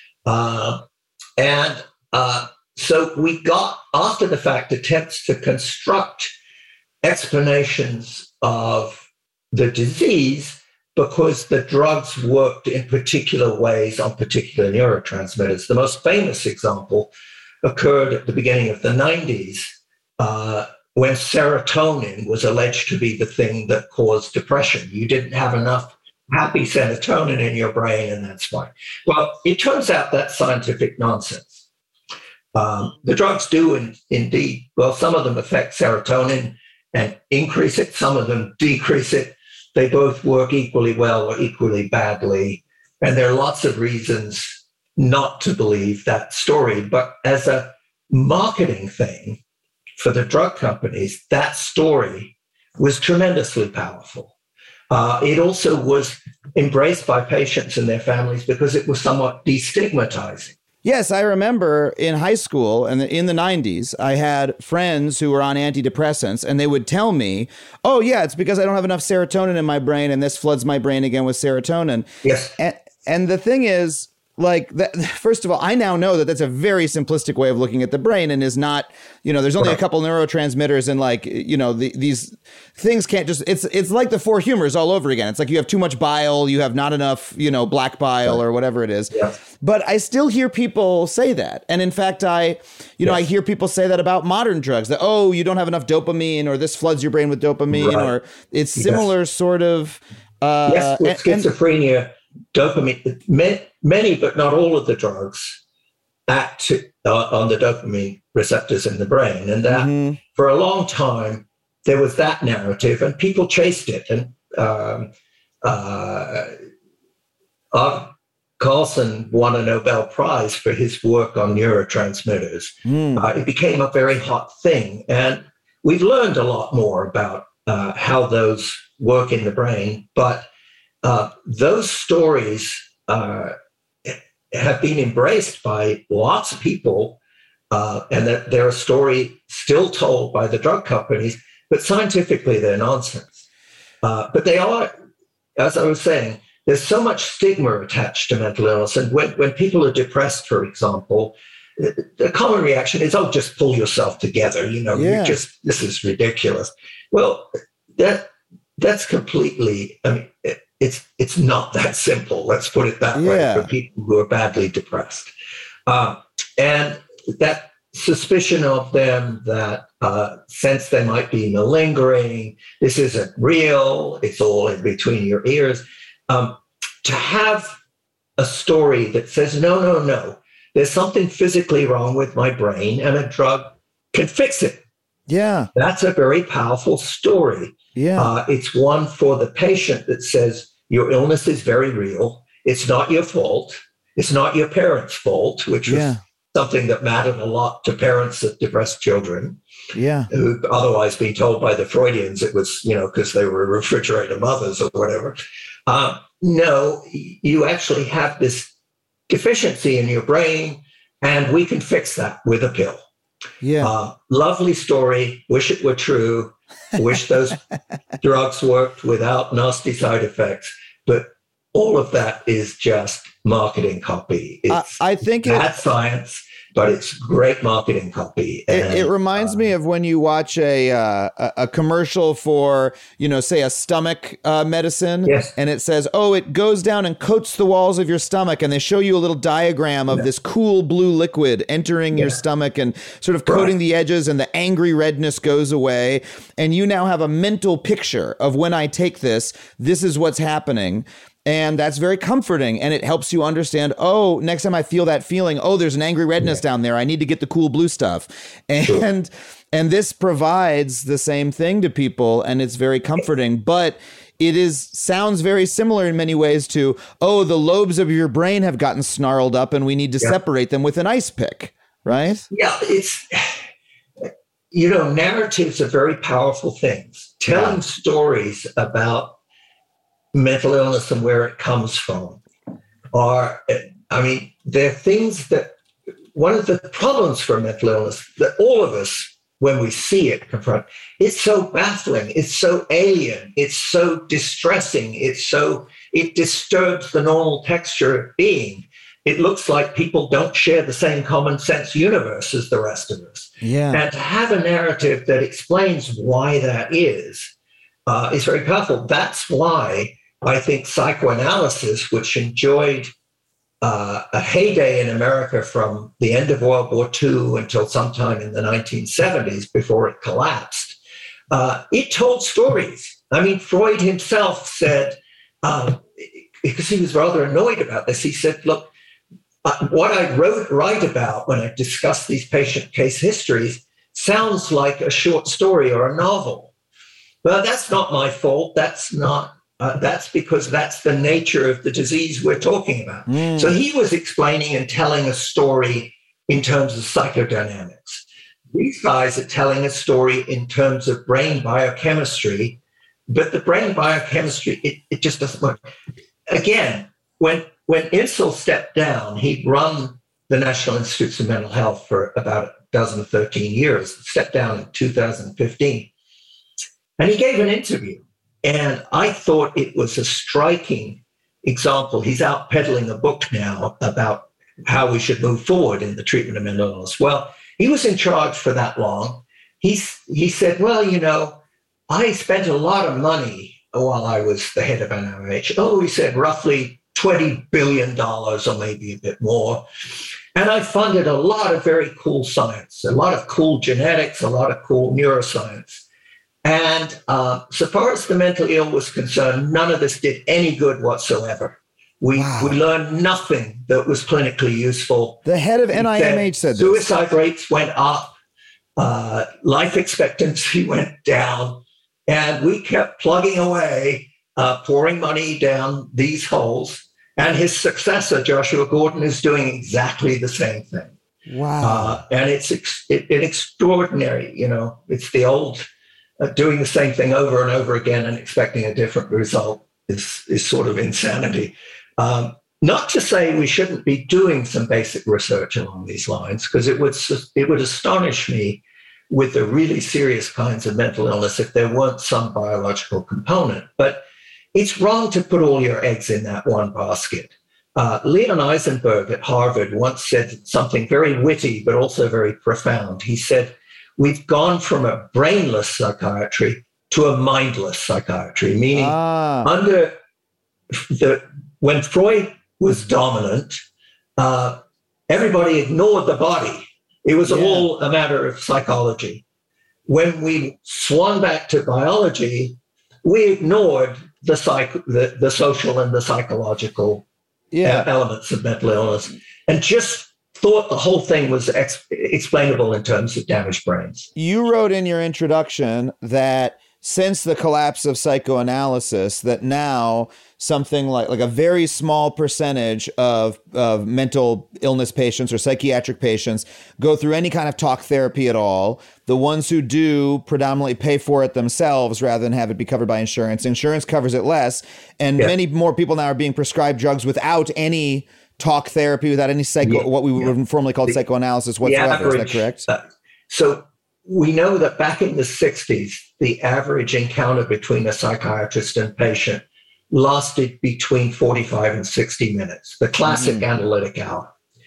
So we got, after the fact, attempts to construct explanations of the disease because the drugs worked in particular ways on particular neurotransmitters. The most famous example occurred at the beginning of the 90s when serotonin was alleged to be the thing that caused depression. You didn't have enough happy serotonin in your brain, and that's why. Well, it turns out that's scientific nonsense. The drugs do indeed, well, some of them affect serotonin and increase it, some of them decrease it. They both work equally well or equally badly. And there are lots of reasons not to believe that story. But as a marketing thing for the drug companies, that story was tremendously powerful. It also was embraced by patients and their families because it was somewhat destigmatizing. Yes, I remember in high school and in the 90s, I had friends who were on antidepressants and they would tell me, oh, yeah, it's because I don't have enough serotonin in my brain and this floods my brain again with serotonin. Yes. And the thing is, like, first of all, I now know that that's a very simplistic way of looking at the brain and is not, there's only a couple neurotransmitters and like, these things can't just, it's like the four humors all over again. It's like you have too much bile, you have not enough, black bile or whatever it is. Yeah. But I still hear people say that. And in fact, I hear people say that about modern drugs that, oh, you don't have enough dopamine or this floods your brain with dopamine or it's similar sort of. Yes, with schizophrenia. Dopamine, many but not all of the drugs act on the dopamine receptors in the brain. And that for a long time, there was that narrative and people chased it. And Carlson won a Nobel Prize for his work on neurotransmitters. It became a very hot thing. And we've learned a lot more about how those work in the brain. But those stories have been embraced by lots of people, and that they're a story still told by the drug companies, but scientifically they're nonsense. But they are, as I was saying, there's so much stigma attached to mental illness. And when people are depressed, for example, the common reaction is, oh, just pull yourself together. This is ridiculous. Well, that's completely, it's not that simple. Let's put it that way for people who are badly depressed. And that suspicion of them, that sense they might be malingering, this isn't real, it's all in between your ears. To have a story that says, no, there's something physically wrong with my brain and a drug can fix it. Yeah. That's a very powerful story. Yeah. It's one for the patient that says, your illness is very real. It's not your fault. It's not your parents' fault, which was something that mattered a lot to parents of depressed children. Yeah. Who'd otherwise been told by the Freudians it was, because they were refrigerator mothers or whatever. No, you actually have this deficiency in your brain, and we can fix that with a pill. Yeah. Lovely story. Wish it were true. Wish those drugs worked without nasty side effects. But all of that is just marketing copy. It's I think bad science. but it's great marketing copy. And, it reminds me of when you watch a commercial for, say a stomach medicine, yes. and it says, oh, it goes down and coats the walls of your stomach, and they show you a little diagram of this cool blue liquid entering your stomach and sort of coating the edges, and the angry redness goes away, and you now have a mental picture of when I take this is what's happening. And that's very comforting, and it helps you understand, oh, next time I feel that feeling, oh, there's an angry redness down there. I need to get the cool blue stuff. And this provides the same thing to people, and it's very comforting. But it sounds very similar in many ways to, oh, the lobes of your brain have gotten snarled up and we need to separate them with an ice pick, right? Yeah, it's, narratives are very powerful things. Telling stories about mental illness and where it comes from they're things that, one of the problems for mental illness that all of us, when we see it confront, it's so baffling, it's so alien, it's so distressing, it disturbs the normal texture of being. It looks like people don't share the same common sense universe as the rest of us. Yeah. And to have a narrative that explains why that is very powerful. That's why I think psychoanalysis, which enjoyed a heyday in America from the end of World War II until sometime in the 1970s before it collapsed, it told stories. I mean, Freud himself said, because he was rather annoyed about this, he said, look, what I write about when I discuss these patient case histories sounds like a short story or a novel. Well, that's not my fault. That's because that's the nature of the disease we're talking about. So he was explaining and telling a story in terms of psychodynamics. These guys are telling a story in terms of brain biochemistry, but the brain biochemistry, it just doesn't work. Again, when Insel stepped down, he'd run the National Institutes of Mental Health for about 13 years, stepped down in 2015. And he gave an interview. And I thought it was a striking example. He's out peddling a book now about how we should move forward in the treatment of mental illness. Well, he was in charge for that long. He said, well, I spent a lot of money while I was the head of NIH. Oh, he said, roughly $20 billion or maybe a bit more. And I funded a lot of very cool science, a lot of cool genetics, a lot of cool neuroscience. And so far as the mentally ill was concerned, none of this did any good whatsoever. We learned nothing that was clinically useful. The head of NIMH said this. Suicide rates went up, life expectancy went down, and we kept plugging away, pouring money down these holes. And his successor, Joshua Gordon, is doing exactly the same thing. Wow. And it's extraordinary. It's the old... doing the same thing over and over again and expecting a different result is sort of insanity. Not to say we shouldn't be doing some basic research along these lines, because it would astonish me with the really serious kinds of mental illness if there weren't some biological component. But it's wrong to put all your eggs in that one basket. Leon Eisenberg at Harvard once said something very witty, but also very profound. He said, we've gone from a brainless psychiatry to a mindless psychiatry, meaning when Freud was dominant, everybody ignored the body. It was all a matter of psychology. When we swung back to biology, we ignored the social and the psychological elements of mental illness and just thought the whole thing was explainable in terms of damaged brains. You wrote in your introduction that since the collapse of psychoanalysis, that now something like a very small percentage of mental illness patients or psychiatric patients go through any kind of talk therapy at all. The ones who do predominantly pay for it themselves rather than have it be covered by insurance. Insurance covers it less. And many more people now are being prescribed drugs without any talk therapy, without any what we would formerly call psychoanalysis whatsoever. Is that correct? So we know that back in the 60s, the average encounter between a psychiatrist and patient lasted between 45 and 60 minutes, the classic analytic hour.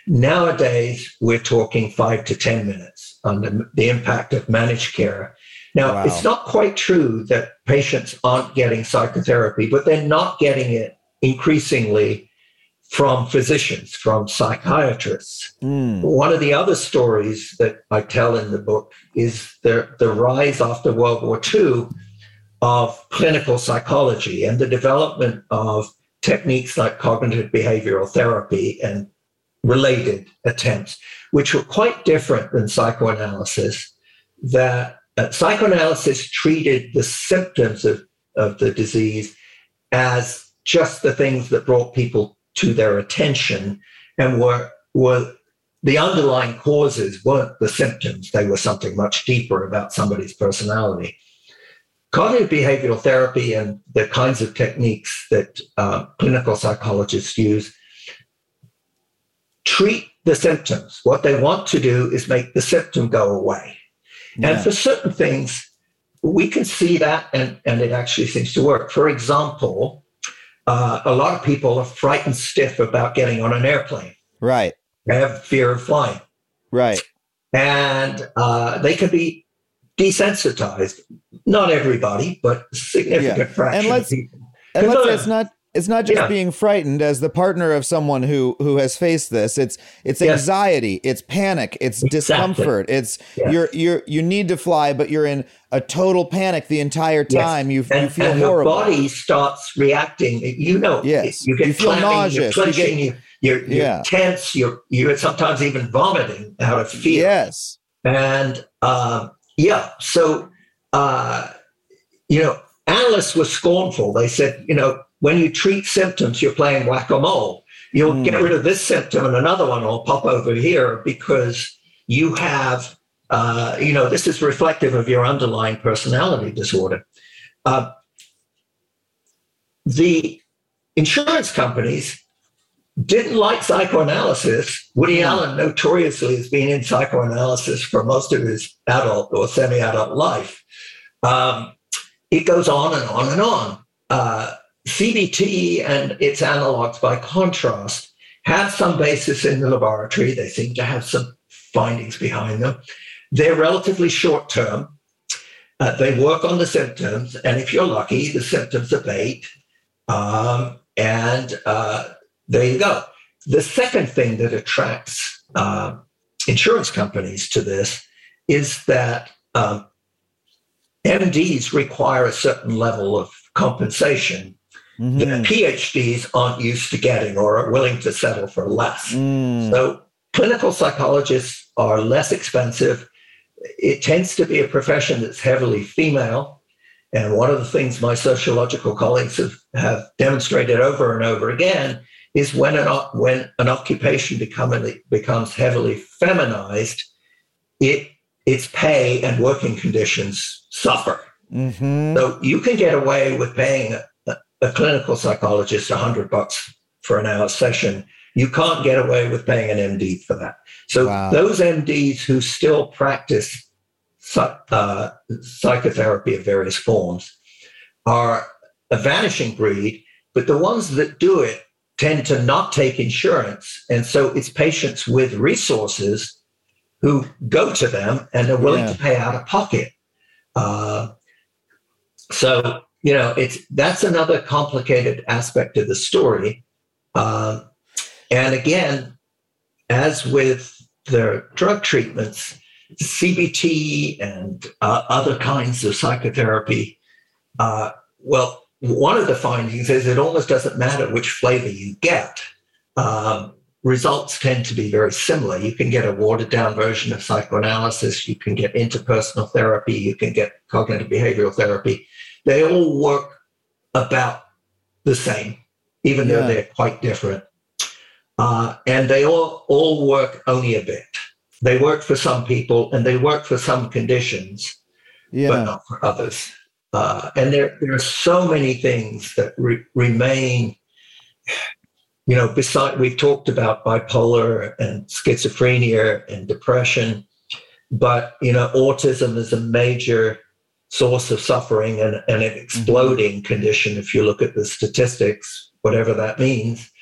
Nowadays, we're talking 5 to 10 minutes on the impact of managed care. Now, Wow. It's not quite true that patients aren't getting psychotherapy, but they're not getting it increasingly from physicians, from psychiatrists. One of the other stories that I tell in the book is the rise after World War II of clinical psychology and the development of techniques like cognitive behavioral therapy and related attempts, which were quite different than psychoanalysis. That psychoanalysis treated the symptoms of the disease as just the things that brought people to their attention, and were the underlying causes weren't the symptoms. They were something much deeper about somebody's personality. Cognitive behavioral therapy and the kinds of techniques that clinical psychologists use treat the symptoms. What they want to do is make the symptom go away. Yeah. And for certain things, we can see that, and it actually seems to work. For example, a lot of people are frightened stiff about getting on an airplane. Right. They have fear of flying. Right. And they can be desensitized. Not everybody, but a significant fraction of people. And let's say it's not just being frightened. As the partner of someone who has faced this, it's anxiety, it's panic, it's discomfort. It's you need to fly, but you're in a total panic the entire time. You feel and horrible. Your body starts reacting. Yes. You get you feel clamping, nauseous. You're clenching, you're tense. You're sometimes even vomiting out of fear. Yes. And so analysts were scornful. They said, when you treat symptoms, you're playing whack-a-mole. You'll get rid of this symptom and another one will pop over here because you have, this is reflective of your underlying personality disorder. The insurance companies didn't like psychoanalysis. Woody Allen notoriously has been in psychoanalysis for most of his adult or semi-adult life. It goes on and on and on. CBT and its analogs, by contrast, have some basis in the laboratory. They seem to have some findings behind them. They're relatively short-term. They work on the symptoms, and if you're lucky, the symptoms abate. There you go. The second thing that attracts insurance companies to this is that MDs require a certain level of compensation that PhDs aren't used to getting or are willing to settle for less. So clinical psychologists are less expensive. It tends to be a profession that's heavily female. And one of the things my sociological colleagues have demonstrated over and over again is when an occupation becomes heavily feminized, its pay and working conditions suffer. So you can get away with paying a clinical psychologist $100 for an hour session. You can't get away with paying an MD for that. So those MDs who still practice psychotherapy of various forms are a vanishing breed, but the ones that do it tend to not take insurance. And so it's patients with resources who go to them and are willing to pay out of pocket. That's another complicated aspect of the story. And again, as with the drug treatments, CBT and other kinds of psychotherapy, one of the findings is it almost doesn't matter which flavor you get. Results tend to be very similar. You can get a watered-down version of psychoanalysis. You can get interpersonal therapy. You can get cognitive behavioral therapy. They all work about the same, even though they're quite different. And they all work only a bit. They work for some people and they work for some conditions, but not for others. And there are so many things that remain, we've talked about bipolar and schizophrenia and depression, but, autism is a major source of suffering and an exploding condition if you look at the statistics, whatever that means.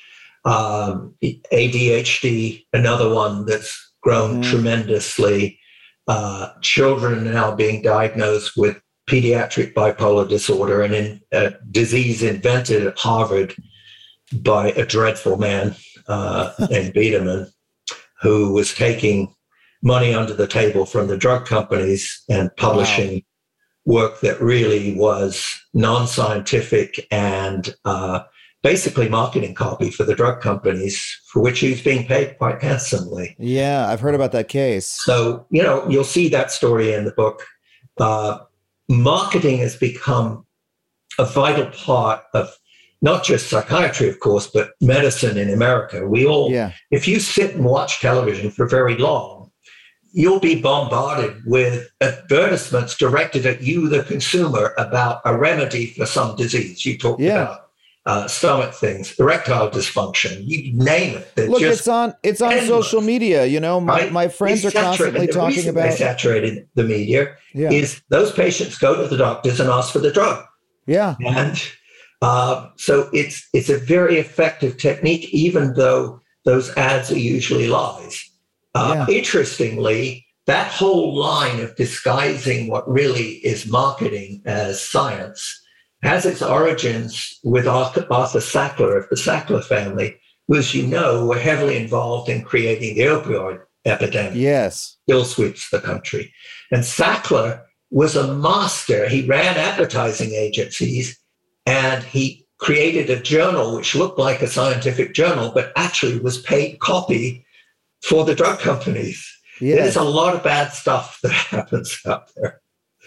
ADHD, another one that's grown tremendously. Children now being diagnosed with pediatric bipolar disorder, and a disease invented at Harvard by a dreadful man named Biederman, who was taking money under the table from the drug companies and publishing work that really was non-scientific and basically marketing copy for the drug companies, for which he was being paid quite handsomely. Yeah, I've heard about that case. So, you'll see that story in the book. Marketing has become a vital part of not just psychiatry, of course, but medicine in America. If you sit and watch television for very long, you'll be bombarded with advertisements directed at you, the consumer, about a remedy for some disease. You talked about stomach things, erectile dysfunction, you name it. Look, it's on social media. My friends are constantly talking about. They saturated the media is those patients go to the doctors and ask for the drug. Yeah, and so it's a very effective technique, even though those ads are usually lies. Interestingly, that whole line of disguising what really is marketing as science has its origins with Arthur Sackler of the Sackler family, who, as you know, were heavily involved in creating the opioid epidemic. Yes. Still sweeps the country. And Sackler was a master. He ran advertising agencies, and he created a journal which looked like a scientific journal, but actually was paid copy for the drug companies. Yes. There's a lot of bad stuff that happens out there.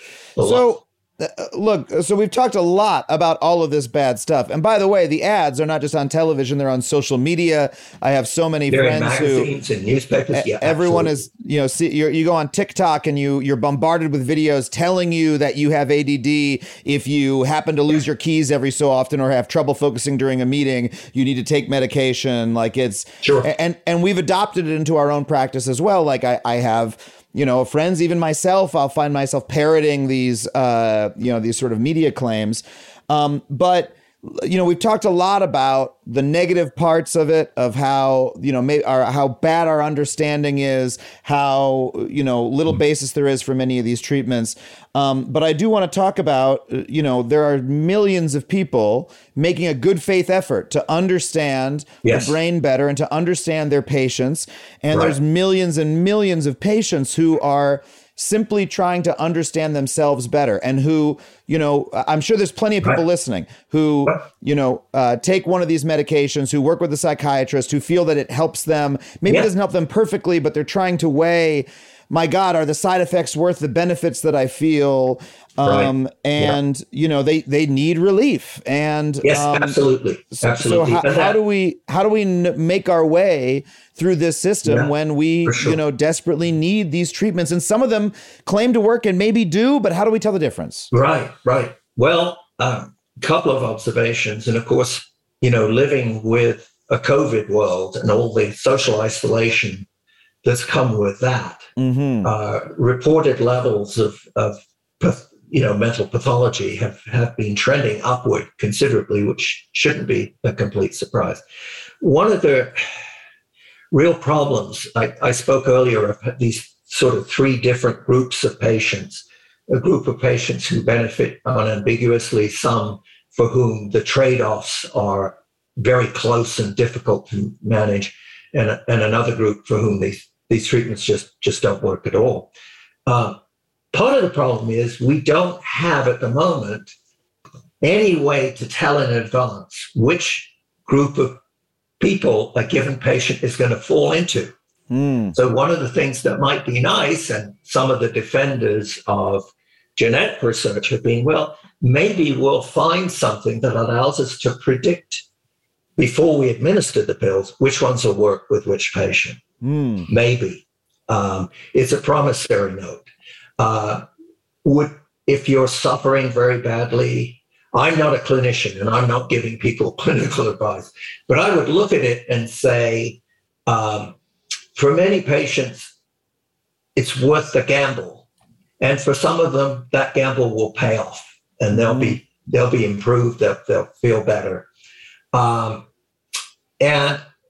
So we've talked a lot about all of this bad stuff. And by the way, the ads are not just on television, they're on social media. I have so many friends magazines and newspapers. Everyone is, you go on TikTok and you're bombarded with videos telling you that you have ADD. If you happen to lose your keys every so often or have trouble focusing during a meeting, you need to take medication. Like it's, and we've adopted it into our own practice as well. Like I have, friends, even myself, I'll find myself parroting these, these sort of media claims. But we've talked a lot about the negative parts of it, of how, how bad our understanding is, how, little basis there is for many of these treatments. But I do want to talk about, there are millions of people making a good faith effort to understand the brain better and to understand their patients. And there's millions and millions of patients who are simply trying to understand themselves better, and who, I'm sure there's plenty of people listening who, take one of these medications, who work with a psychiatrist, who feel that it helps them. Maybe it doesn't help them perfectly, but they're trying to weigh, my God, are the side effects worth the benefits that I feel? And, they need relief. And absolutely. So how do we make our way through this system when we, desperately need these treatments? And some of them claim to work and maybe do, but how do we tell the difference? Right. Well, a couple of observations. And of course, living with a COVID world and all the social isolation that's come with that, reported levels of mental pathology have been trending upward considerably, which shouldn't be a complete surprise. One of the real problems, I spoke earlier of these sort of three different groups of patients: a group of patients who benefit unambiguously, some for whom the trade-offs are very close and difficult to manage, and another group for whom these treatments just don't work at all. Part of the problem is we don't have at the moment any way to tell in advance which group of people a given patient is going to fall into. So one of the things that might be nice, and some of the defenders of genetic research have been, well, maybe we'll find something that allows us to predict before we administer the pills which ones will work with which patient. Maybe. It's a promissory note. If you're suffering very badly, I'm not a clinician and I'm not giving people clinical advice, but I would look at it and say, for many patients, it's worth the gamble. And for some of them, that gamble will pay off and they'll be improved, they'll feel better. And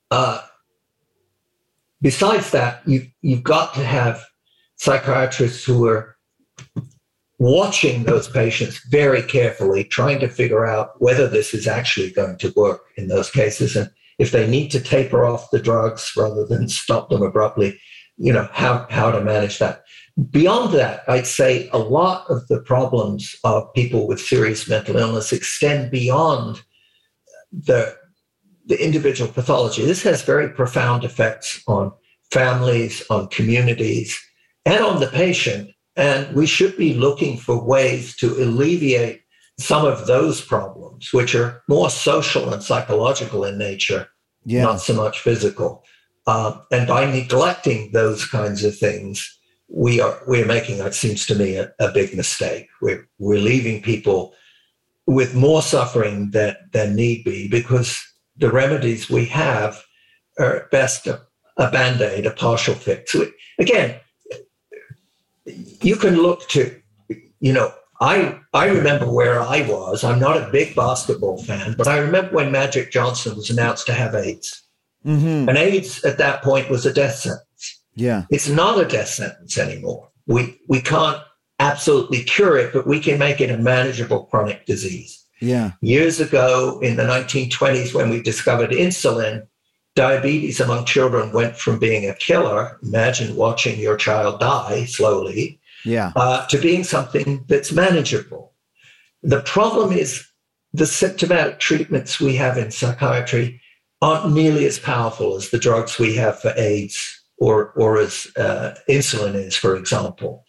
Besides that, you've got to have psychiatrists who are watching those patients very carefully, trying to figure out whether this is actually going to work in those cases, and if they need to taper off the drugs rather than stop them abruptly, how to manage that. Beyond that, I'd say a lot of the problems of people with serious mental illness extend beyond the individual pathology. This has very profound effects on families, on communities, and on the patient. And we should be looking for ways to alleviate some of those problems, which are more social and psychological in nature, not so much physical. And by neglecting those kinds of things, we're making, it seems to me, a big mistake. We're leaving people with more suffering than need be, because the remedies we have are at best a Band-Aid, a partial fix. Again, you can look to, I remember where I was. I'm not a big basketball fan, but I remember when Magic Johnson was announced to have AIDS. Mm-hmm. And AIDS at that point was a death sentence. Yeah. It's not a death sentence anymore. We can't absolutely cure it, but we can make it a manageable chronic disease. Yeah. Years ago in the 1920s, when we discovered insulin, diabetes among children went from being a killer, imagine watching your child die slowly, to being something that's manageable. The problem is the symptomatic treatments we have in psychiatry aren't nearly as powerful as the drugs we have for AIDS or as insulin is, for example.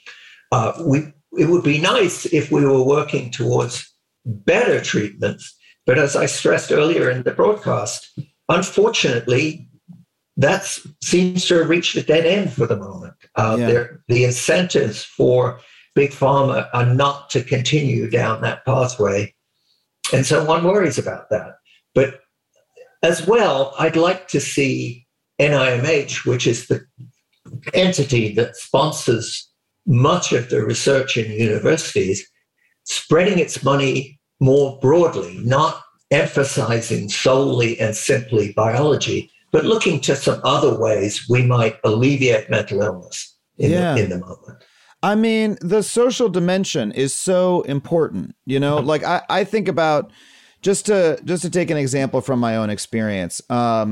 It would be nice if we were working towards better treatments, but as I stressed earlier in the broadcast, unfortunately, that seems to have reached a dead end for the moment. The incentives for big pharma are not to continue down that pathway. And so one worries about that. But as well, I'd like to see NIMH, which is the entity that sponsors much of the research in universities, spreading its money more broadly, not emphasizing solely and simply biology, but looking to some other ways we might alleviate mental illness in the moment. I mean, the social dimension is so important, like I think about, just to take an example from my own experience, a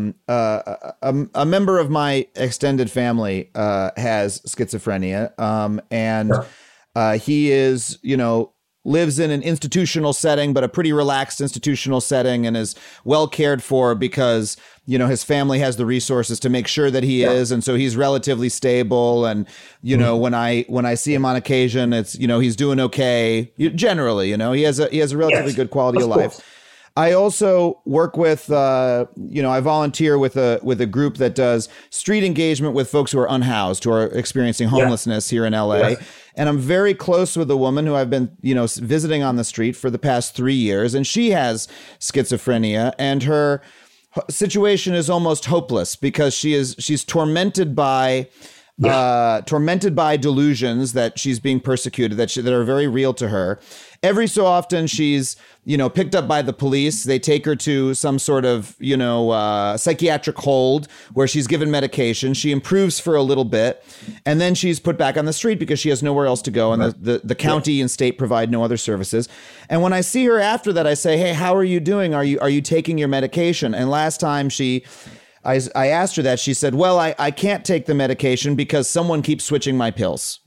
member of my extended family has schizophrenia, and he is, lives in an institutional setting, but a pretty relaxed institutional setting, and is well cared for because, his family has the resources to make sure that he is. And so he's relatively stable. And, when I see him on occasion, it's, he's doing okay. Generally, he has a relatively good quality of life. I also work with, I volunteer with a group that does street engagement with folks who are unhoused, who are experiencing homelessness here in LA. Yes. And I'm very close with a woman who I've been, visiting on the street for the past 3 years, and she has schizophrenia, and her situation is almost hopeless because she's tormented by delusions that she's being persecuted, that are very real to her. Every so often she's, picked up by the police. They take her to some sort of, psychiatric hold where she's given medication. She improves for a little bit, and then she's put back on the street because she has nowhere else to go. And the county and state provide no other services. And when I see her after that, I say, hey, how are you doing? Are you taking your medication? And last time I asked her that, she said, well, I can't take the medication because someone keeps switching my pills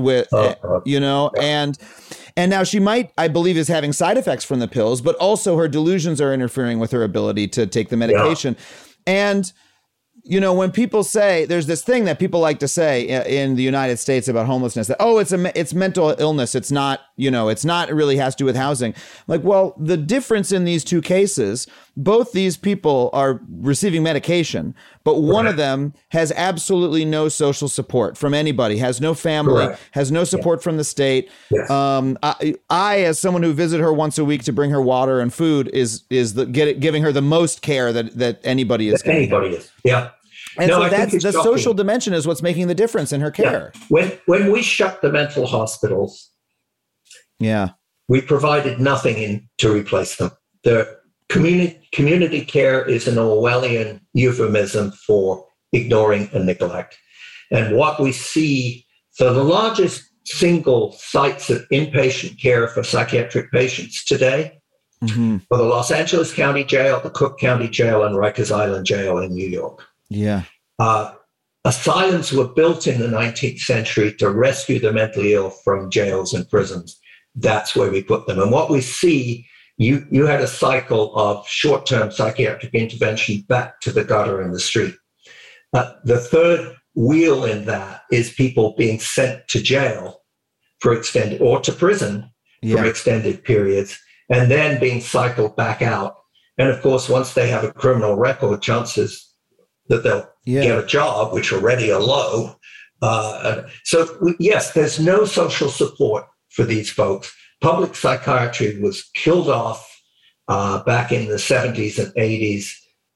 and now she might, I believe, is having side effects from the pills, but also her delusions are interfering with her ability to take the medication. And, when people say, there's this thing that people like to say in the United States about homelessness, that, it's mental illness. It's not, it really has to do with housing. Like, well, the difference in these two cases, both these people are receiving medication, but one of them has absolutely no social support from anybody, has no family, has no support from the state. Yes. I, as someone who visit her once a week to bring her water and food, is giving her the most care that anybody is getting. Anybody is, yeah. And so that's the social dimension is what's making the difference in her care. Yeah. When we shut the mental hospitals, we provided nothing to replace them. community care is an Orwellian euphemism for ignoring and neglect. And what we see, so the largest single sites of inpatient care for psychiatric patients today for the Los Angeles County Jail, the Cook County Jail, and Rikers Island Jail in New York. Yeah. Asylums were built in the 19th century to rescue the mentally ill from jails and prisons. That's where we put them. And what we see, you had a cycle of short-term psychiatric intervention back to the gutter and the street. The third wheel in that is people being sent to jail for extended, or to prison for extended periods, and then being cycled back out. And of course, once they have a criminal record, chances that they'll get a job, which already are low. Yes, there's no social support for these folks. Public psychiatry was killed off back in the 70s and 80s.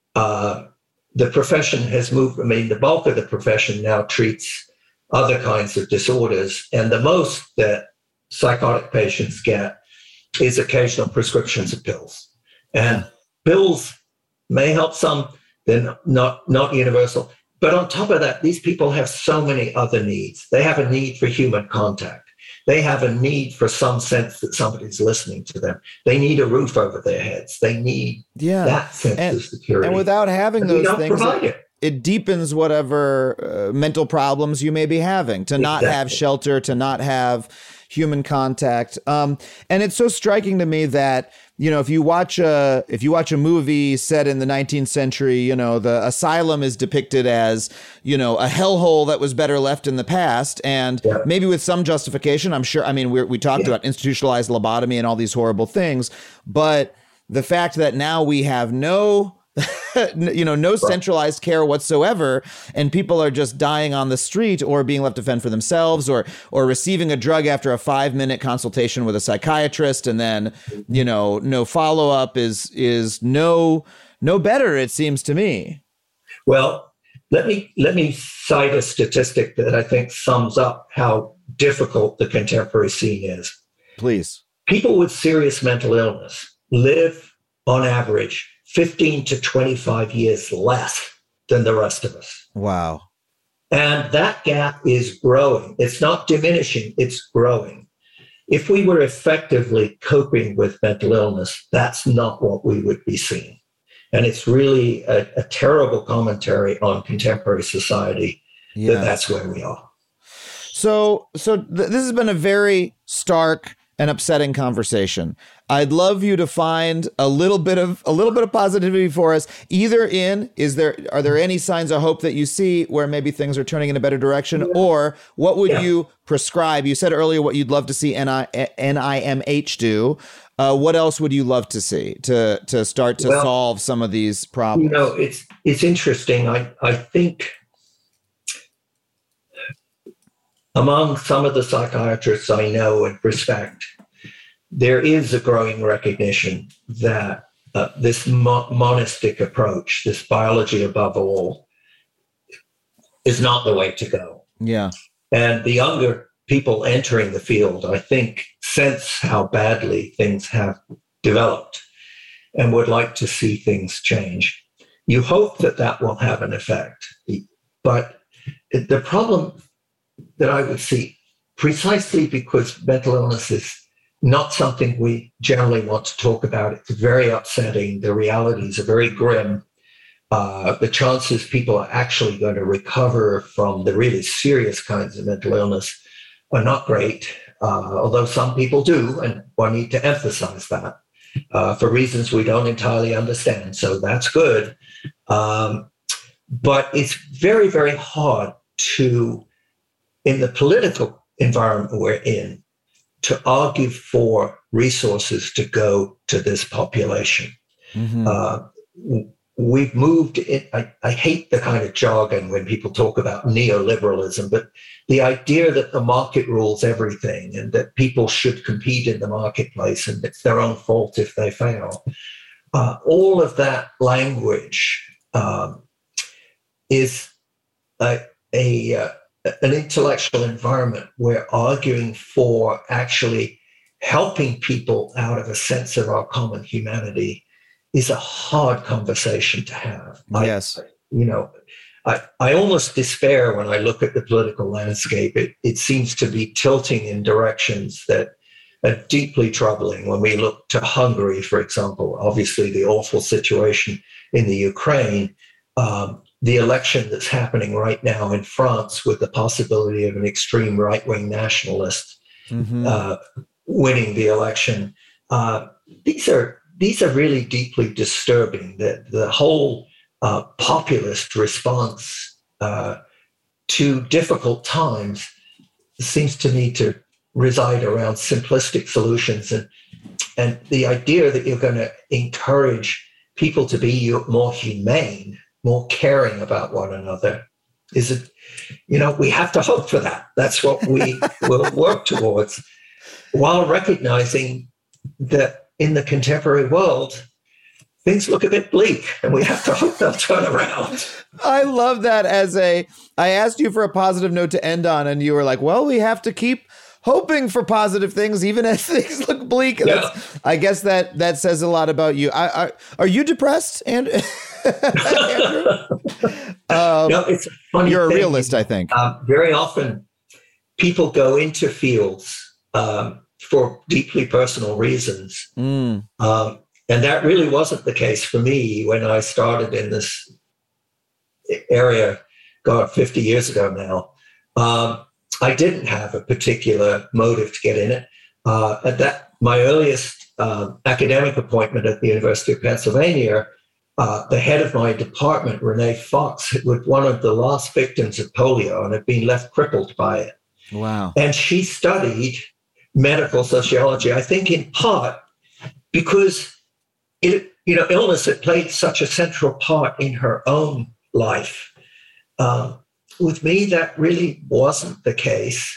The profession has moved. I mean, the bulk of the profession now treats other kinds of disorders. And the most that psychotic patients get is occasional prescriptions of pills. And pills may help some, they're not universal. But on top of that, these people have so many other needs. They have a need for human contact. They have a need for some sense that somebody's listening to them. They need a roof over their heads. They need that sense of security. And without having those things, provide it deepens whatever mental problems you may be having, to not have shelter, to not have human contact. And it's so striking to me that, you know, if you watch a movie set in the 19th century, you know, the asylum is depicted as, you know, a hellhole that was better left in the past, and maybe with some justification. I'm sure. I mean, we talked about institutionalized lobotomy and all these horrible things, but the fact that now we have no centralized care whatsoever, and people are just dying on the street or being left to fend for themselves, or receiving a drug after a 5-minute consultation with a psychiatrist, and then, you know, no follow-up is no better, it seems to me. Well, let me cite a statistic that I think sums up how difficult the contemporary scene is. Please. People with serious mental illness live on average 15 to 25 years less than the rest of us. Wow. And that gap is growing. It's not diminishing, it's growing. If we were effectively coping with mental illness, that's not what we would be seeing. And it's really a terrible commentary on contemporary society that's where we are. So this has been a very stark and upsetting conversation. I'd love you to find a little bit of positivity for us. Either are there any signs of hope that you see where maybe things are turning in a better direction, or what would you prescribe? You said earlier what you'd love to see NIMH do. What else would you love to see to start to solve some of these problems? You know, it's interesting. I think among some of the psychiatrists I know and respect, there is a growing recognition that this monistic approach, this biology above all, is not the way to go. Yeah. And the younger people entering the field, I think, sense how badly things have developed and would like to see things change. You hope that will have an effect. But the problem that I would see, precisely because mental illness is not something we generally want to talk about, it's very upsetting. The realities are very grim. The chances people are actually going to recover from the really serious kinds of mental illness are not great, although some people do, and I need to emphasize that for reasons we don't entirely understand. So that's good. But it's very, very hard to, in the political environment we're in, to argue for resources to go to this population. Mm-hmm. We've moved in. I hate the kind of jargon when people talk about neoliberalism, but the idea that the market rules everything and that people should compete in the marketplace and it's their own fault if they fail. All of that language is an intellectual environment where arguing for actually helping people out of a sense of our common humanity is a hard conversation to have. Yes. I almost despair when I look at the political landscape. It seems to be tilting in directions that are deeply troubling. When we look to Hungary, for example, obviously the awful situation in the Ukraine, the election that's happening right now in France with the possibility of an extreme right-wing nationalist winning the election. These are really deeply disturbing. The whole populist response to difficult times seems to me to reside around simplistic solutions, and the idea that you're going to encourage people to be more humane, more caring about one another we have to hope for that. That's what we will work towards, while recognizing that in the contemporary world, things look a bit bleak, and we have to hope they'll turn around. I love that I asked you for a positive note to end on, and you were like, well, we have to keep hoping for positive things, even as things look bleak. Yeah. I guess that says a lot about you. Are you depressed, Andrew? No, it's a funny You're a thing. Realist, I think. Very often people go into fields for deeply personal reasons. And that really wasn't the case for me when I started in this area, 50 years ago now. I didn't have a particular motive to get in it. My earliest academic appointment at the University of Pennsylvania, the head of my department, Renee Fox, was one of the last victims of polio and had been left crippled by it. Wow. And she studied medical sociology, I think in part because illness had played such a central part in her own life. With me, that really wasn't the case.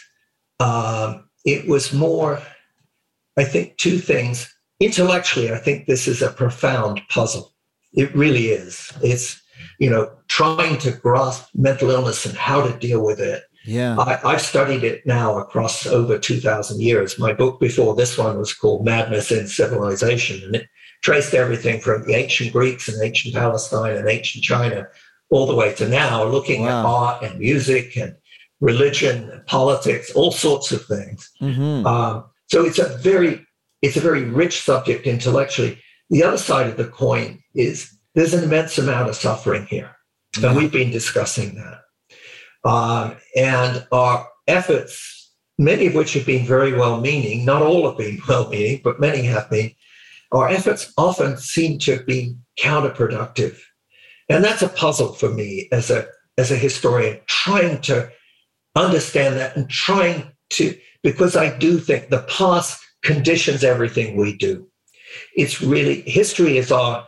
It was more, I think, two things. Intellectually, I think this is a profound puzzle. It really is. It's, trying to grasp mental illness and how to deal with it. Yeah. I've studied it now across over 2,000 years. My book before this one was called Madness in Civilization, and it traced everything from the ancient Greeks and ancient Palestine and ancient China all the way to now, looking at art and music and religion and politics, all sorts of things. So it's a very rich subject intellectually. The other side of the coin is there's an immense amount of suffering here, and we've been discussing that. And our efforts, many of which have been very well-meaning, not all have been well-meaning, but many have been, our efforts often seem to have been counterproductive. And that's a puzzle for me as a historian, trying to understand that and because I do think the past conditions everything we do. It's really, history is our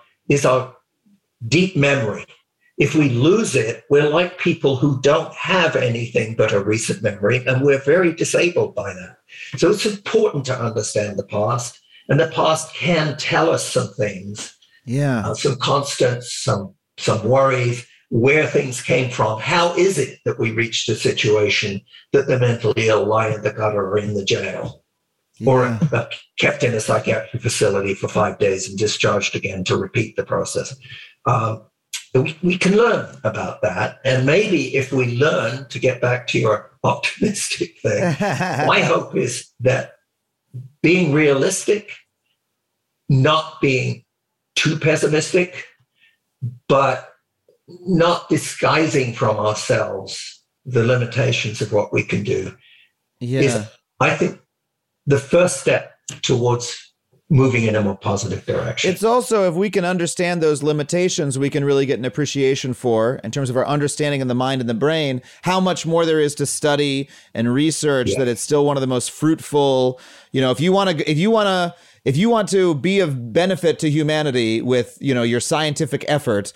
deep memory. If we lose it, we're like people who don't have anything but a recent memory, and we're very disabled by that. So it's important to understand the past, and the past can tell us some things, some constants, some worries, where things came from. How is it that we reached a situation that the mentally ill lie in the gutter or in the jail, or kept in a psychiatric facility for 5 days and discharged again to repeat the process? We can learn about that. And maybe if we learn, to get back to your optimistic thing, my hope is that being realistic, not being too pessimistic, but not disguising from ourselves the limitations of what we can do, is, I think, the first step towards moving in a more positive direction. It's also, if we can understand those limitations, we can really get an appreciation for, in terms of our understanding of the mind and the brain, how much more there is to study and research, that it's still one of the most fruitful, if you want to be of benefit to humanity with, your scientific effort,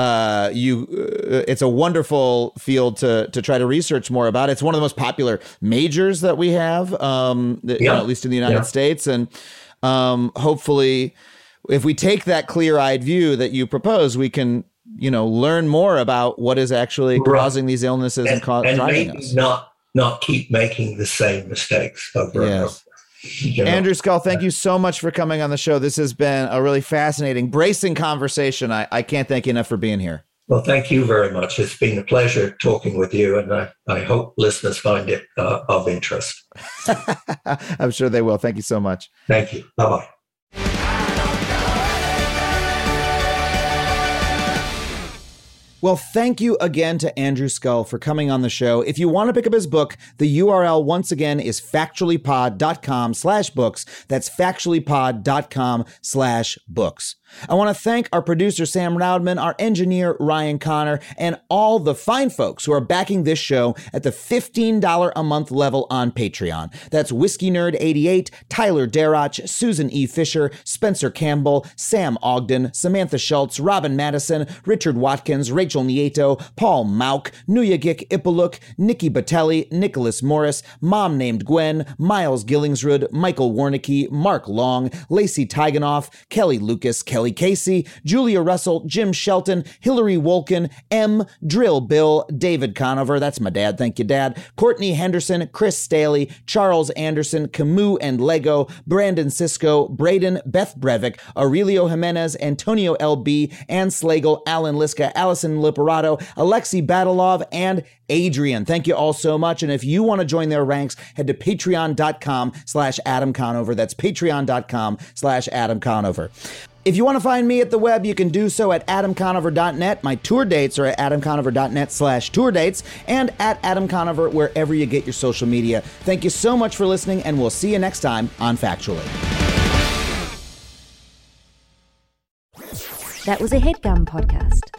it's a wonderful field to try to research more about. It's one of the most popular majors that we have, at least in the United States. And hopefully, if we take that clear-eyed view that you propose, we can, learn more about what is actually causing these illnesses and driving maybe us. not keep making the same mistakes over and over. Andrew Scull, thank you so much for coming on the show. This has been a really fascinating, bracing conversation. I can't thank you enough for being here. Well, thank you very much. It's been a pleasure talking with you, and I hope listeners find it of interest. I'm sure they will. Thank you so much. Thank you. Bye-bye. Well, thank you again to Andrew Scull for coming on the show. If you want to pick up his book, the URL once again is factuallypod.com/books. That's factuallypod.com/books. I want to thank our producer, Sam Roudman, our engineer, Ryan Connor, and all the fine folks who are backing this show at the $15 a month level on Patreon. That's Whiskey Nerd 88, Tyler Darach, Susan E. Fisher, Spencer Campbell, Sam Ogden, Samantha Schultz, Robin Madison, Richard Watkins, Rachel Nieto, Paul Mauk, Nuyagik Ipaluk, Nikki Batelli, Nicholas Morris, Mom Named Gwen, Miles Gillingsrud, Michael Warnicki, Mark Long, Lacey Tiganoff, Kelly Lucas, Kelly Casey, Julia Russell, Jim Shelton, Hillary Wolkin, M, Drill Bill, David Conover, that's my dad, thank you, Dad, Courtney Henderson, Chris Staley, Charles Anderson, Camus and Lego, Brandon Sisko, Braden, Beth Breivik, Aurelio Jimenez, Antonio L.B., Ann Slagle, Alan Liska, Allison Liperato, Alexei Badalov, and Adrian. Thank you all so much. And if you want to join their ranks, head to patreon.com/Adam Conover. That's patreon.com/Adam Conover. If you want to find me at the web, you can do so at adamconover.net. My tour dates are at adamconover.net/tour dates and at Adam Conover wherever you get your social media. Thank you so much for listening, and we'll see you next time on Factually. That was a HeadGum podcast.